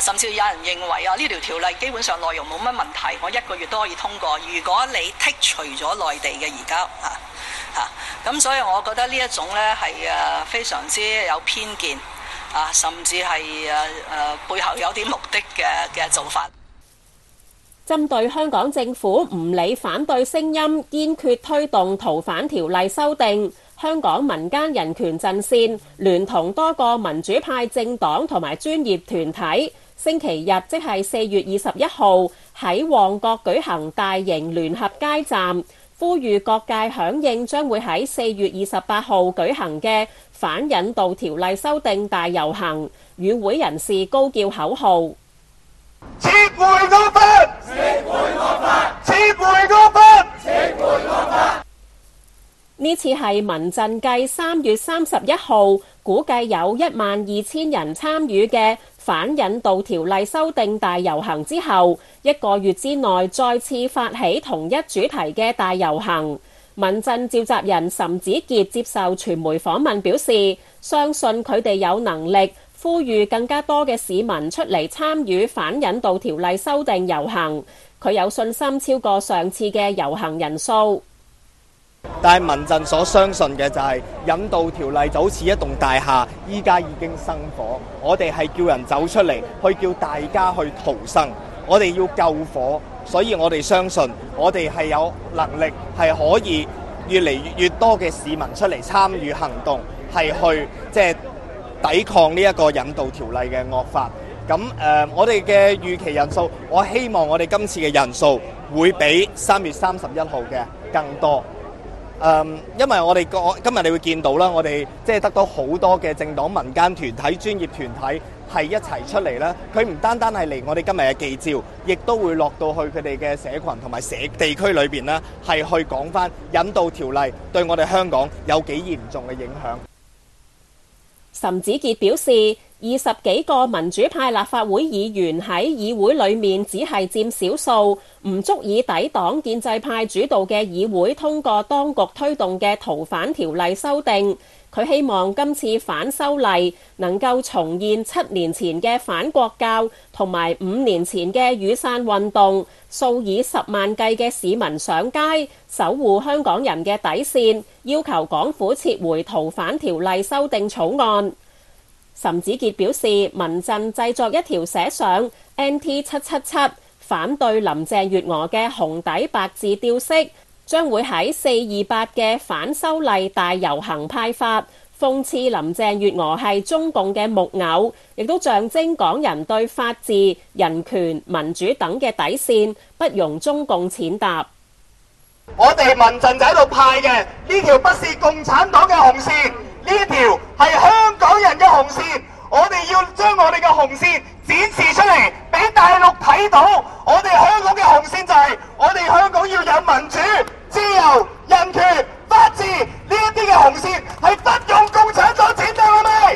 甚至有人認為啊，呢條條例基本上內容冇乜問題，我一個月都可以通過。如果你剔除咗內地嘅移交啊嚇，咁、啊、所以我覺得呢一種呢係誒非常之有偏見啊，甚至係誒誒背後有啲目的嘅嘅做法。 針對香港政府唔理反對聲音，堅決推動逃犯條例修訂，香港民間人權陣線聯同多個民主派政黨同埋專業團體，星期日即係四月二十一號喺旺角舉行大型聯合街站，呼籲各界響應將會喺四月二十八號舉行嘅反引渡條例修訂大遊行，與會人士高叫口號：撤回惡法！撤回惡法！撤回惡法！撤回惡法！呢次係民陣繼三月三十一號估計有一萬二千人參與嘅反引渡條例修訂大遊行之後，一個月之內再次發起同一主題嘅大遊行。民陣召集人岑子傑接受傳媒訪問表示，相信佢哋有能力呼籲更加多嘅市民出嚟參與反引渡條例修訂遊行。佢有信心超過上次嘅遊行人數。 但係民陣所相信嘅就係引渡條例就好似一棟大廈，依家已經生火，我哋係叫人走出嚟，去叫大家去逃生，我哋要救火，所以我哋相信我哋係有能力係可以越嚟越越多嘅市民出嚟參與行動，係去即係、就是、抵抗呢一個引渡條例嘅惡法。咁誒、呃，我哋嘅預期人數，我希望我哋今次嘅人數會比三月三十一號嘅更多。誒，因為我哋個今日你會見到啦，我哋即係得到好多嘅政黨、民間團體、專業團體係一齊出嚟啦。佢唔單單係嚟我哋今日嘅記招，亦都會落到去佢哋嘅社群同埋社地區裏邊啦，係去講翻引渡條例對我哋香港有幾嚴重嘅影響。 岑子傑表示，二十幾個民主派立法會議員喺議會裏面只係佔少數，唔足以抵擋建制派主導嘅議會通過當局推動嘅逃犯條例修訂。佢希望今次反修例能夠重現七年前嘅反國教同埋五年前嘅雨傘運動，數以十萬計嘅市民上街守護香港人嘅底線，要求港府撤回逃犯條例修訂草案。岑子傑表示，民陣製作一條寫上 N T 七七七反對林鄭月娥嘅紅底白字吊飾，將會喺四二八嘅反修例大遊行派發，諷刺林鄭月娥係中共嘅木偶，亦都象徵港人對法治、人權、民主等嘅底線，不容中共踐踏。 我哋民陣就喺度派嘅呢條不是共產黨嘅紅線，呢條係香港人嘅紅線，我哋要將我哋嘅紅線展示出嚟，俾大陸睇到。我哋香港嘅紅線就係我哋香港要有民主、自由、人權、法治，呢一啲嘅紅線係不用共產黨踐踏，係咪？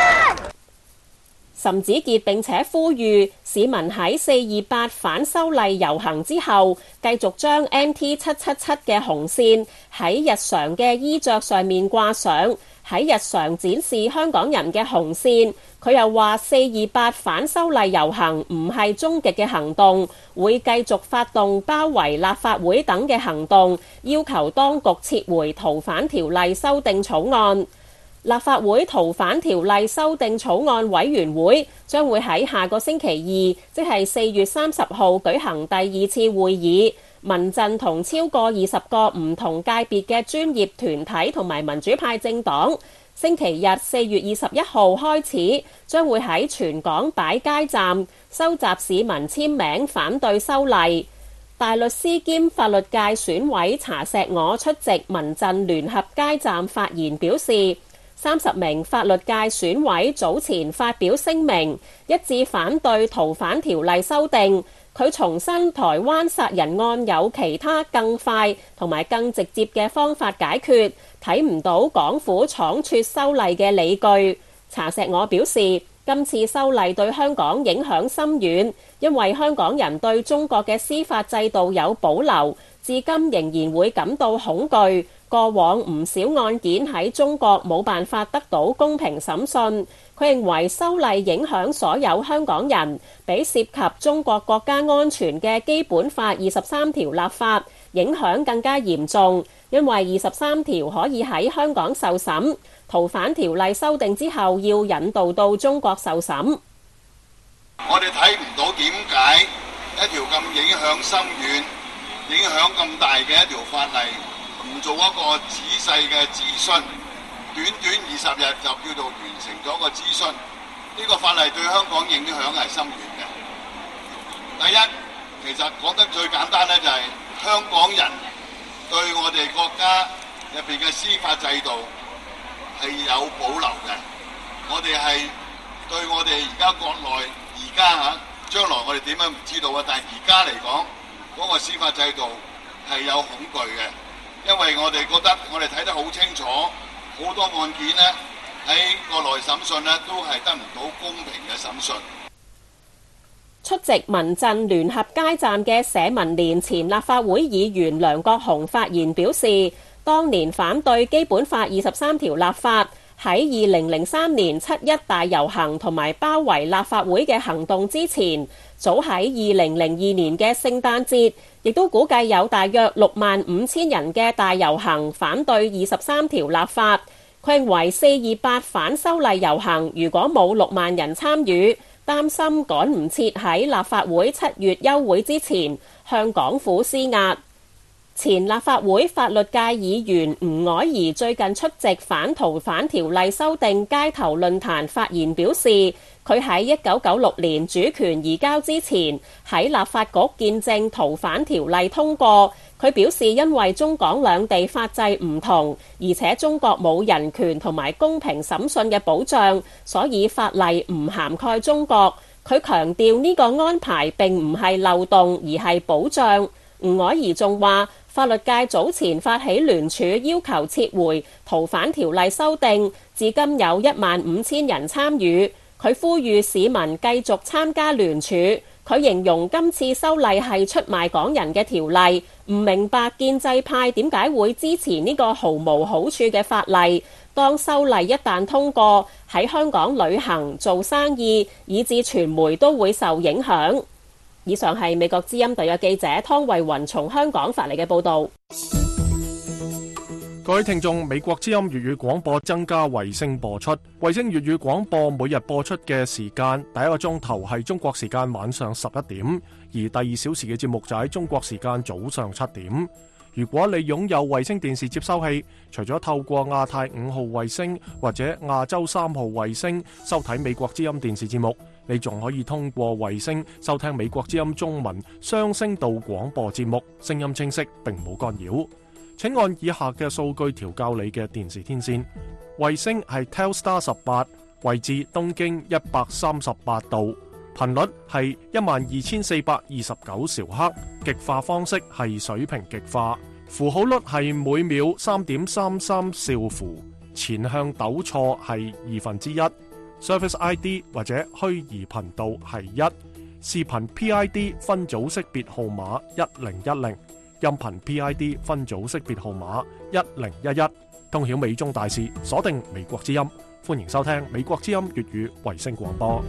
岑子傑並且呼籲市民喺四二八反修例遊行之後，繼續將 N T 七七七嘅紅線喺日常嘅衣着上面掛上，喺日常展示香港人嘅紅線。佢又話四二八反修例遊行唔係終極嘅行動，會繼續發動包圍立法會等嘅行動，要求當局撤回逃犯條例修訂草案。立法會逃犯條例修訂草案委員會將會喺下個星期二，即係四月三十號舉行第二次會議。民陣同超過二十個唔同界別嘅專業團體同埋民主派政黨，星期日四月二十一號開始，將會喺全港擺街站，收集市民簽名反對修例。大律師兼法律界選委查錫我出席民陣聯合街站發言表示，三十名法律界選委早前發表聲明，一致反對逃犯條例修訂。佢重申台灣殺人案有其他更快同埋更直接嘅方法解決，睇唔到港府倉促修例嘅理據。查錫我表示，今次修例對香港影響深遠，因為香港人對中國嘅司法制度有保留，至今仍然會感到恐懼。 過往唔少案件喺中國冇辦法得到公平審訊。佢認為修例影響所有香港人，比涉及中國國家安全嘅基本法二十三條立法影響更加嚴重，因為二十三條可以喺香港受審，逃犯條例修訂之後要引渡到中國受審。 我哋睇唔到點解一條咁影響深遠、影響咁大嘅一條法例，唔做一個仔細嘅諮詢，短短二十日就叫做完成咗個諮詢。呢個法例對香港影響係深遠嘅。第一，其實講得最簡單咧，就係香港人對我哋國家入邊嘅司法制度係有保留嘅。我哋係對我哋而家國內而家嚇，將來我哋點樣唔知道啊？但係而家嚟講，嗰個司法制度係有恐懼嘅。因為我哋覺得我哋睇得好清楚，好多案件呢喺國內審訊呢都係得唔到公平嘅審訊。 出席民陣聯合街站嘅社民連前立法會議員梁國雄發言表示，當年反對基本法二十三條立法，喺二零零三年七一大遊行同埋包圍立法會嘅行動之前，早喺二零零二年嘅聖誕節，亦都估計有大約六萬五千人嘅大遊行反對二十三條立法。佢認為四二八反修例遊行如果冇六萬人參與，擔心趕唔切喺立法會七月休會之前向港府施壓。前立法會法律界議員吳靄儀最近出席反逃犯條例修訂街頭論壇發言表示，佢喺一九九六年主權移交之前喺立法局見證逃犯條例通過。佢表示因為中港兩地法制唔同，而且中國冇人權同埋公平審訊嘅保障，所以法例唔涵蓋中國。佢強調呢個安排並唔係漏洞，而係保障。吳靄儀仲話，法律界早前發起聯署要求撤回逃犯條例修訂，至今有一萬五千人參與。佢呼籲市民繼續參加聯署。佢形容今次修例係出賣港人嘅條例，唔明白建制派點解會支持呢個毫無好處嘅法例。當修例一旦通過，喺香港旅行、做生意，以至傳媒都會受影響。以上係美國之音特約記者湯慧雲從香港發嚟嘅報導。 各位聽眾，美國之音粵語廣播增加衛星播出，衛星粵語廣播每日播出嘅時間，第一個鐘頭係中國時間晚上十一點，而第二小時嘅節目就喺中國時間早上七點。如果你擁有衛星電視接收器，除咗透過亞太五號衛星或者亞洲三號衛星收睇美國之音電視節目，你仲可以通過衛星收聽美國之音中文雙聲道廣播節目，聲音清晰並冇干擾。請按以下嘅數據調校你嘅電視天線。衛星係 Telstar 十八，位置東經一百三十八度，頻率係一萬二千四百二十九兆赫，極化方式係水平極化，符號率係每秒三點三三兆符，前向抖錯係二分之一，Service I D 或者虛擬頻道係一，視頻 P I D 分組識別號碼一零一零。音頻 P I D 分組識別號碼一零一一，通曉美中大事，鎖定美國之音，歡迎收聽美國之音粵語衛星廣播。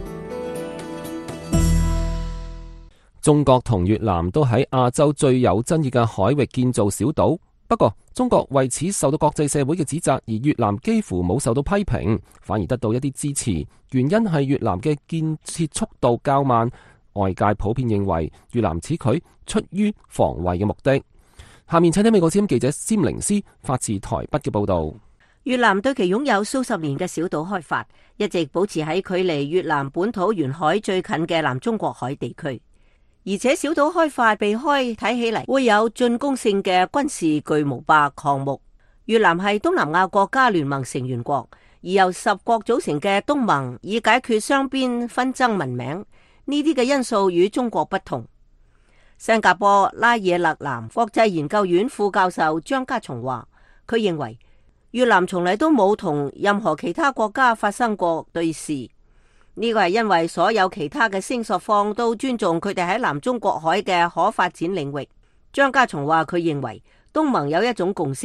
中國同越南都喺亞洲最有爭議嘅海域建造小島，不過中國為此受到國際社會嘅指責，而越南幾乎冇受到批評，反而得到一啲支持。原因係越南嘅建設速度較慢。外界普遍認為越南此舉出於防衛嘅目的。下面請聽美國之音記者詹玲斯發自台北嘅報道。 越南對其擁有數十年嘅小島開發，一直保持喺距離越南本土沿海最近嘅南中國海地區，而且小島開發避開睇起嚟會有進攻性嘅軍事巨無霸項目。越南係東南亞國家聯盟成員國，而由十國組成嘅東盟以解決雙邊紛爭聞名。呢啲嘅因素與中國不同。新加坡拉惹勒南國際研究院副教授張家松話，佢認為越南從嚟都冇同任何其他國家發生過對峙，呢個係因為所有其他嘅聲索方都尊重佢哋喺南中國海嘅可發展領域。張家松話，佢認為東盟有一種共識，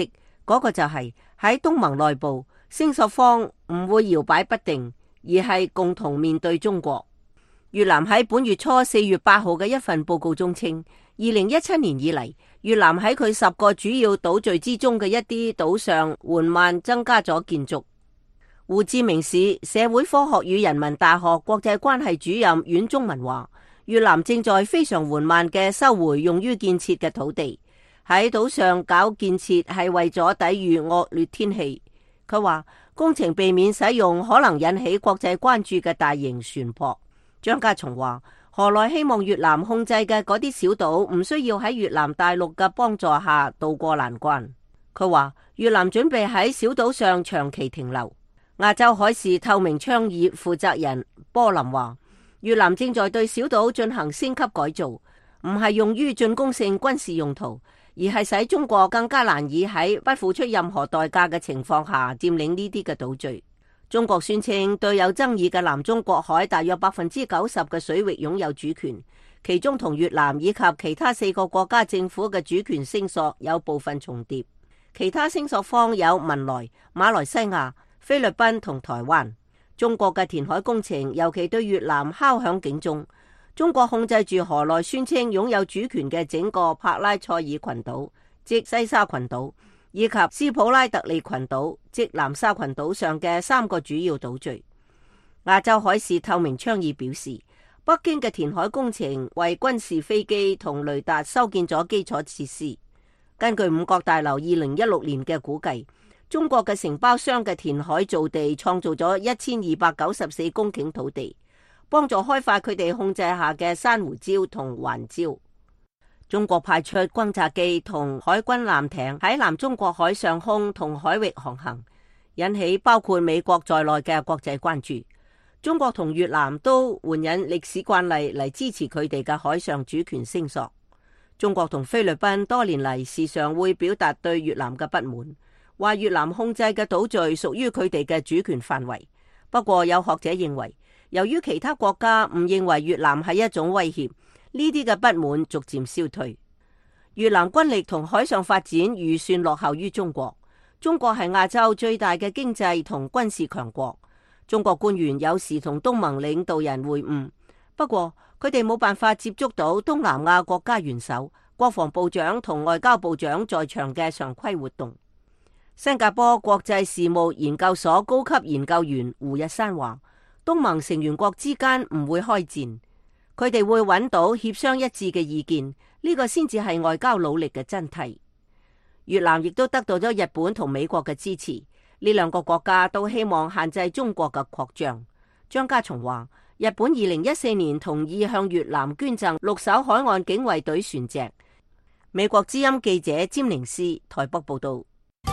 嗰個就係喺東盟內部，聲索方唔會搖擺不定，而係共同面對中國。越南喺本月初四月八號嘅一份報告中稱，二零一七年以嚟，越南喺佢十個主要島嶼之中嘅一啲島上緩慢增加咗建築。胡志明市社會科學與人民大學國際關係主任阮中文話，越南正在非常緩慢嘅收回用於建設嘅土地，喺島上搞建設係為咗抵禦惡劣天氣。佢話工程避免使用可能引起國際關注嘅大型船舶。張家松話，河內希望越南控制嘅嗰啲小島唔需要喺越南大陸嘅幫助下渡過難關。佢話越南準備喺小島上長期停留。亞洲海事透明倡議負責人波林話，越南正在對小島進行升級改造，唔係用於進攻性軍事用途，而係使中國更加難以喺不付出任何代價嘅情況下佔領呢啲嘅島嶼。中國宣稱對有爭議嘅南中國海大約百分之九十嘅水域擁有主權，其中同越南以及其他四個國家政府嘅主權聲索有部分重疊。其他聲索方有文萊、馬來西亞、菲律賓同台灣。中國嘅填海工程尤其對越南敲響警鐘。中國控制住河內宣稱擁有主權嘅整個帕拉塞爾群島，即西沙群島，以及斯普拉特利群島，即南沙群島上嘅三個主要島嶼。亞洲海事透明倡議表示，北京嘅填海工程為軍事飛機同雷達修建咗基礎設施。根據五角大樓二零一六年嘅估計，中國嘅承包商嘅填海造地創造咗一千二百九十四公頃土地，幫助開發佢哋控制下嘅珊瑚礁同環礁。中國派出轟炸機同海軍艦艇喺南中國海上空同海域航行，引起包括美國在內嘅國際關注。中國同越南都援引歷史慣例嚟支持佢哋嘅海上主權聲索。中國同菲律賓多年嚟時常會表達對越南嘅不滿，話越南控制嘅島嶼屬於佢哋嘅主權範圍。不過有學者認為，由於其他國家唔認為越南係一種威脅，呢啲嘅不滿逐漸消退。越南軍力同海上發展預算落後於中國。中國係亞洲最大嘅經濟同軍事強國。中國官員有時同東盟領導人會晤，不過佢哋冇辦法接觸到東南亞國家元首、國防部長同外交部長在場嘅常規活動。新加坡國際事務研究所高級研究員胡日山話，東盟成員國之間唔會開戰。佢哋會揾到協商一致嘅意見，呢個先至係外交努力嘅真諦。越南亦都得到咗日本同美國嘅支持，呢兩個國家都希望限制中國嘅擴張。張家松話，日本二零一四年同意向越南捐贈六艘海岸警衛隊船隻。美國之音記者詹寧斯台北報道。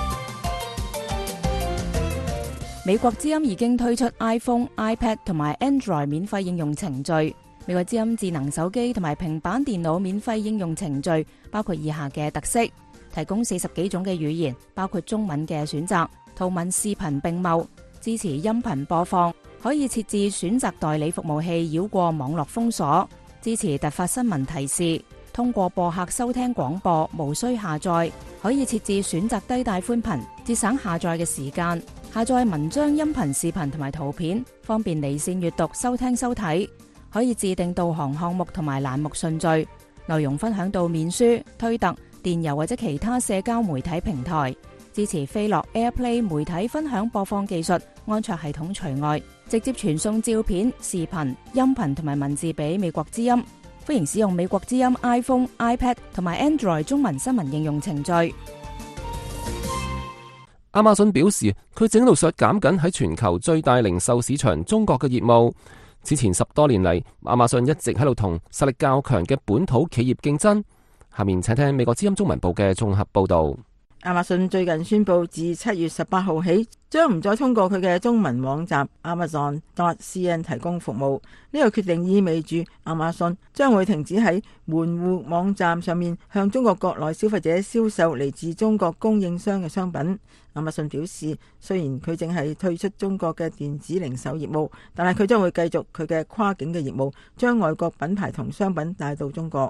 美國之音已經推出 iPhone、iPad 同埋 Android 免費應用程序。美國之音智能手機同埋平板電腦免費應用程序包括以下嘅特色：提供四十幾種嘅語言，包括中文嘅選擇，圖文視頻並茂，支持音頻播放，可以設置選擇代理服務器繞過網絡封鎖，支持突發新聞提示，通過播客收聽廣播，無需下載，可以設置選擇低帶寬頻，節省下載嘅時間，下載文章、音頻、視頻同埋圖片，方便離線閱讀、收聽、收睇。可以自定導航項目同埋欄目順序，內容分享到面書、推特、電郵或者其他社交媒體平台，支持飛樂 AirPlay 媒體分享播放技術，安卓系統除外，直接傳送照片、視頻、音頻同埋文字俾美國之音。歡迎使用美國之音 iPhone、iPad 同埋 Android 中文新聞應用程序。 亞馬遜表示，佢正喺度削減緊喺全球最大零售市場中國嘅業務。此前十多年嚟，亞馬遜一直喺度同實力較強嘅本土企業競爭。下面請聽美國之音中文部嘅綜合報道。 亞馬遜最近宣布，自七月十八號起，將唔再通過佢嘅中文網站 Amazon dot C N 提供服務。呢個決定意味住亞馬遜將會停止喺門戶網站上面向中國國內消費者銷售嚟自中國供應商嘅商品。亞馬遜表示，雖然佢正係退出中國嘅電子零售業務，但係佢將會繼續佢嘅跨境嘅業務，將外國品牌同商品帶到中國。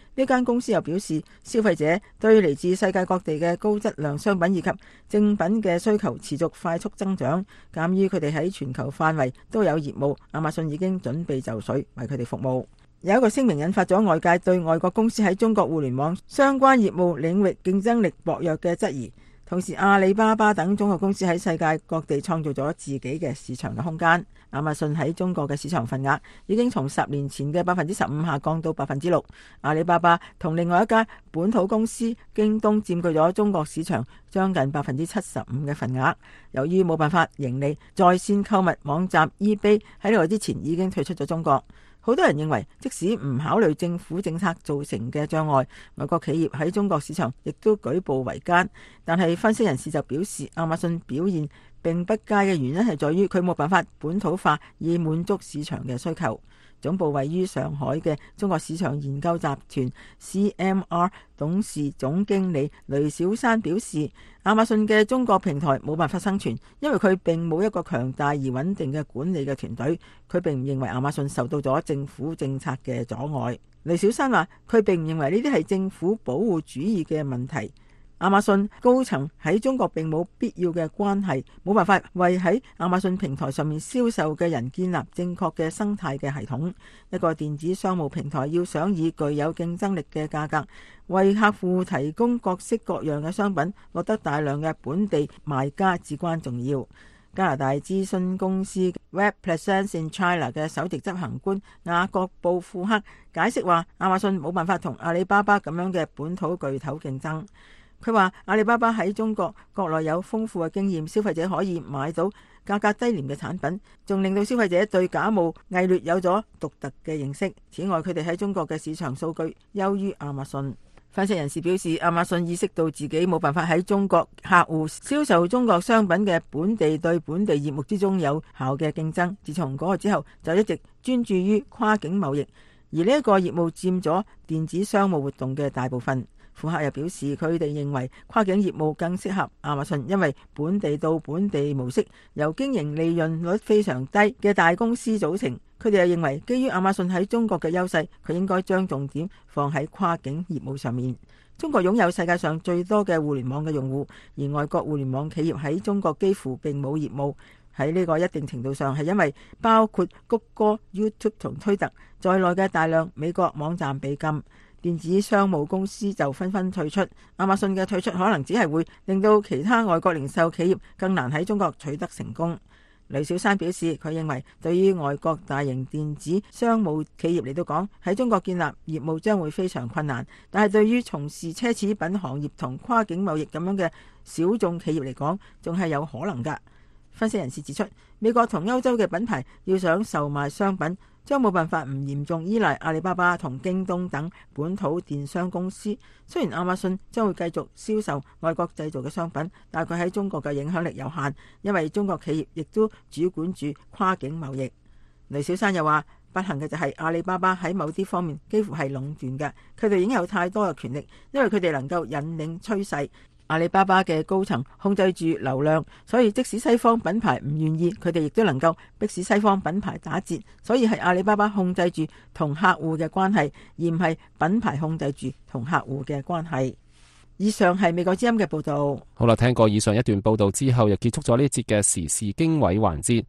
呢間公司又表示，消費者對嚟自世界各地嘅高質量商品以及正品嘅需求持續快速增長。鑑於佢哋喺全球範圍都有業務，亞馬遜已經準備就緒為佢哋服務。有一個聲明引發咗外界對外國公司喺中國互聯網相關業務領域競爭力薄弱嘅質疑。同時，阿里巴巴等中國公司喺世界各地創造咗自己嘅市場嘅空間。亞馬遜喺中國嘅市場份額已經從十年前嘅百分之十五下降到百分之六。阿里巴巴同另外一家本土公司京東佔據咗中國市場將近百分之七十五嘅份額。由於冇辦法盈利，在線購物網站 eBay 喺呢個之前已經退出咗中國。好多人認為，即使唔考慮政府政策造成嘅障礙，外國企業喺中國市場亦都舉步維艱。但係分析人士就表示，亞馬遜表現並不佳嘅原因係在於佢冇辦法本土化以滿足市場嘅需求。總部位於上海嘅中國市場研究集團 C M R 董事總經理雷小山表示，亞馬遜嘅中國平台冇辦法生存，因為佢並冇一個強大而穩定嘅管理嘅團隊。佢並唔認為亞馬遜受到咗政府政策嘅阻礙。雷小山話，佢並唔認為呢啲係政府保護主義嘅問題。亞馬遜高層喺中國並冇必要嘅關係，冇辦法為喺亞馬遜平台上面銷售嘅人建立正確嘅生態嘅系統。一個電子商務平台要想以具有競爭力嘅價格為客戶提供各式各樣嘅商品，獲得大量嘅本地賣家至關重要。加拿大諮詢公司 Web Presence in China 嘅首席執行官雅各布庫克解釋話，亞馬遜冇辦法同阿里巴巴咁樣嘅本土巨頭競爭。佢話阿里巴巴喺中國國內有豐富嘅經驗，消費者可以買到價格低廉嘅產品，仲令到消費者對假冒偽劣有咗獨特嘅認識。此外，佢哋喺中國嘅市場數據優於亞馬遜。分析人士表示，亞馬遜意識到自己冇辦法喺中國客戶銷售中國商品嘅本地對本地業務之中有效嘅競爭。自從嗰個之後，就一直專注於跨境貿易，而呢一個業務佔咗電子商務活動嘅大部分。庫克又表示，佢哋認為跨境業務更適合亞馬遜，因為本地到本地模式由經營利潤率非常低嘅大公司組成。佢哋又認為，基於亞馬遜喺中國嘅優勢，佢應該將重點放喺跨境業務上面。中國擁有世界上最多嘅互聯網嘅用戶，而外國互聯網企業喺中國幾乎並冇業務。喺呢個一定程度上係因為包括谷歌、YouTube 同推特在內嘅大量美國網站被禁。電子商務公司就紛紛退出，亞馬遜嘅退出可能只係會令到其他外國零售企業更難喺中國取得成功。雷小山表示，佢認為對於外國大型電子商務企業嚟到講，喺中國建立業務將會非常困難，但係對於從事奢侈品行業同跨境貿易咁樣嘅小眾企業嚟講，仲係有可能㗎。分析人士指出，美國同歐洲嘅品牌要想售賣商品，將冇辦法唔嚴重依賴阿里巴巴同京東等本土電商公司。雖然亞馬遜將會繼續銷售外國製造嘅商品，但佢喺中國嘅影響力有限，因為中國企業亦都主管住跨境貿易。雷小山又話，不幸嘅就係阿里巴巴喺某啲方面幾乎係壟斷嘅，佢哋已經有太多嘅權力，因為佢哋能夠引領趨勢。阿里巴巴嘅高層控制住流量，所以即使西方品牌唔願意，佢哋亦都能夠迫使西方品牌打折。所以係阿里巴巴控制住同客戶嘅關係，而唔係品牌控制住同客戶嘅關係。以上係美國之音嘅報道。 好啦，聽過以上一段報道之後，又結束咗呢節嘅時事經緯環節。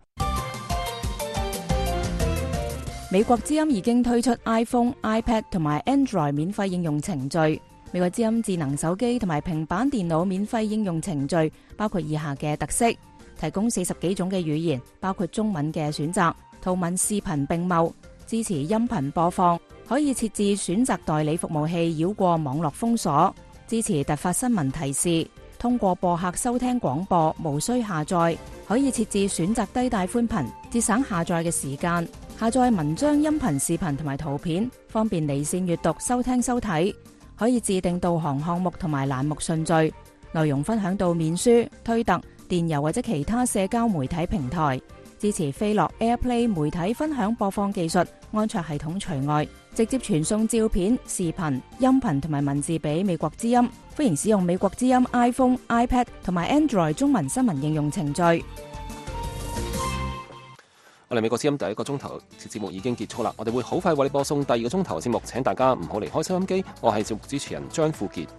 美國之音已經推出 iPhone、iPad 同埋 Android 免費應用程序。美國之音智能手機同埋平板電腦免費應用程序包括以下嘅特色：提供四十幾種嘅語言，包括中文嘅選擇，圖文視頻並茂，支持音頻播放，可以設置選擇代理服務器繞過網絡封鎖，支持突發新聞提示，通過播客收聽廣播，無需下載，可以設置選擇低帶寬頻，節省下載嘅時間，下載文章、音頻、視頻同埋圖片，方便離線閱讀、收聽收睇。可以自定導航項目同埋欄目順序，內容分享到面書、推特、電郵或者其他社交媒體平台，支持飛樂 AirPlay 媒體分享播放技術，安卓系統除外，直接傳送照片、視頻、音頻同埋文字俾美國之音。歡迎使用美國之音 iPhone、iPad 同埋 Android 中文新聞應用程序。 我哋美國之音第一個鐘頭嘅節目已經結束啦，我哋會好快為你播送第二個鐘頭嘅節目，請大家唔好離開收音機。我係節目主持人張富傑。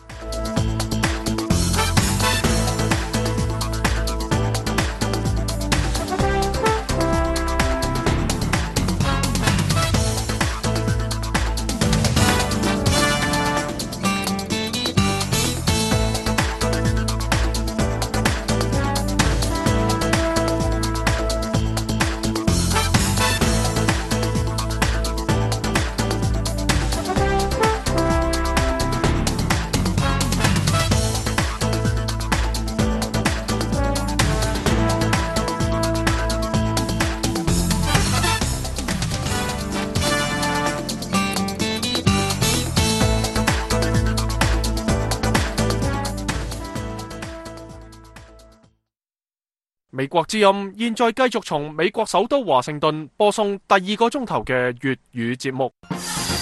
美國之音現在繼續從美國首都華盛頓播送第二個鐘頭嘅粵語節目。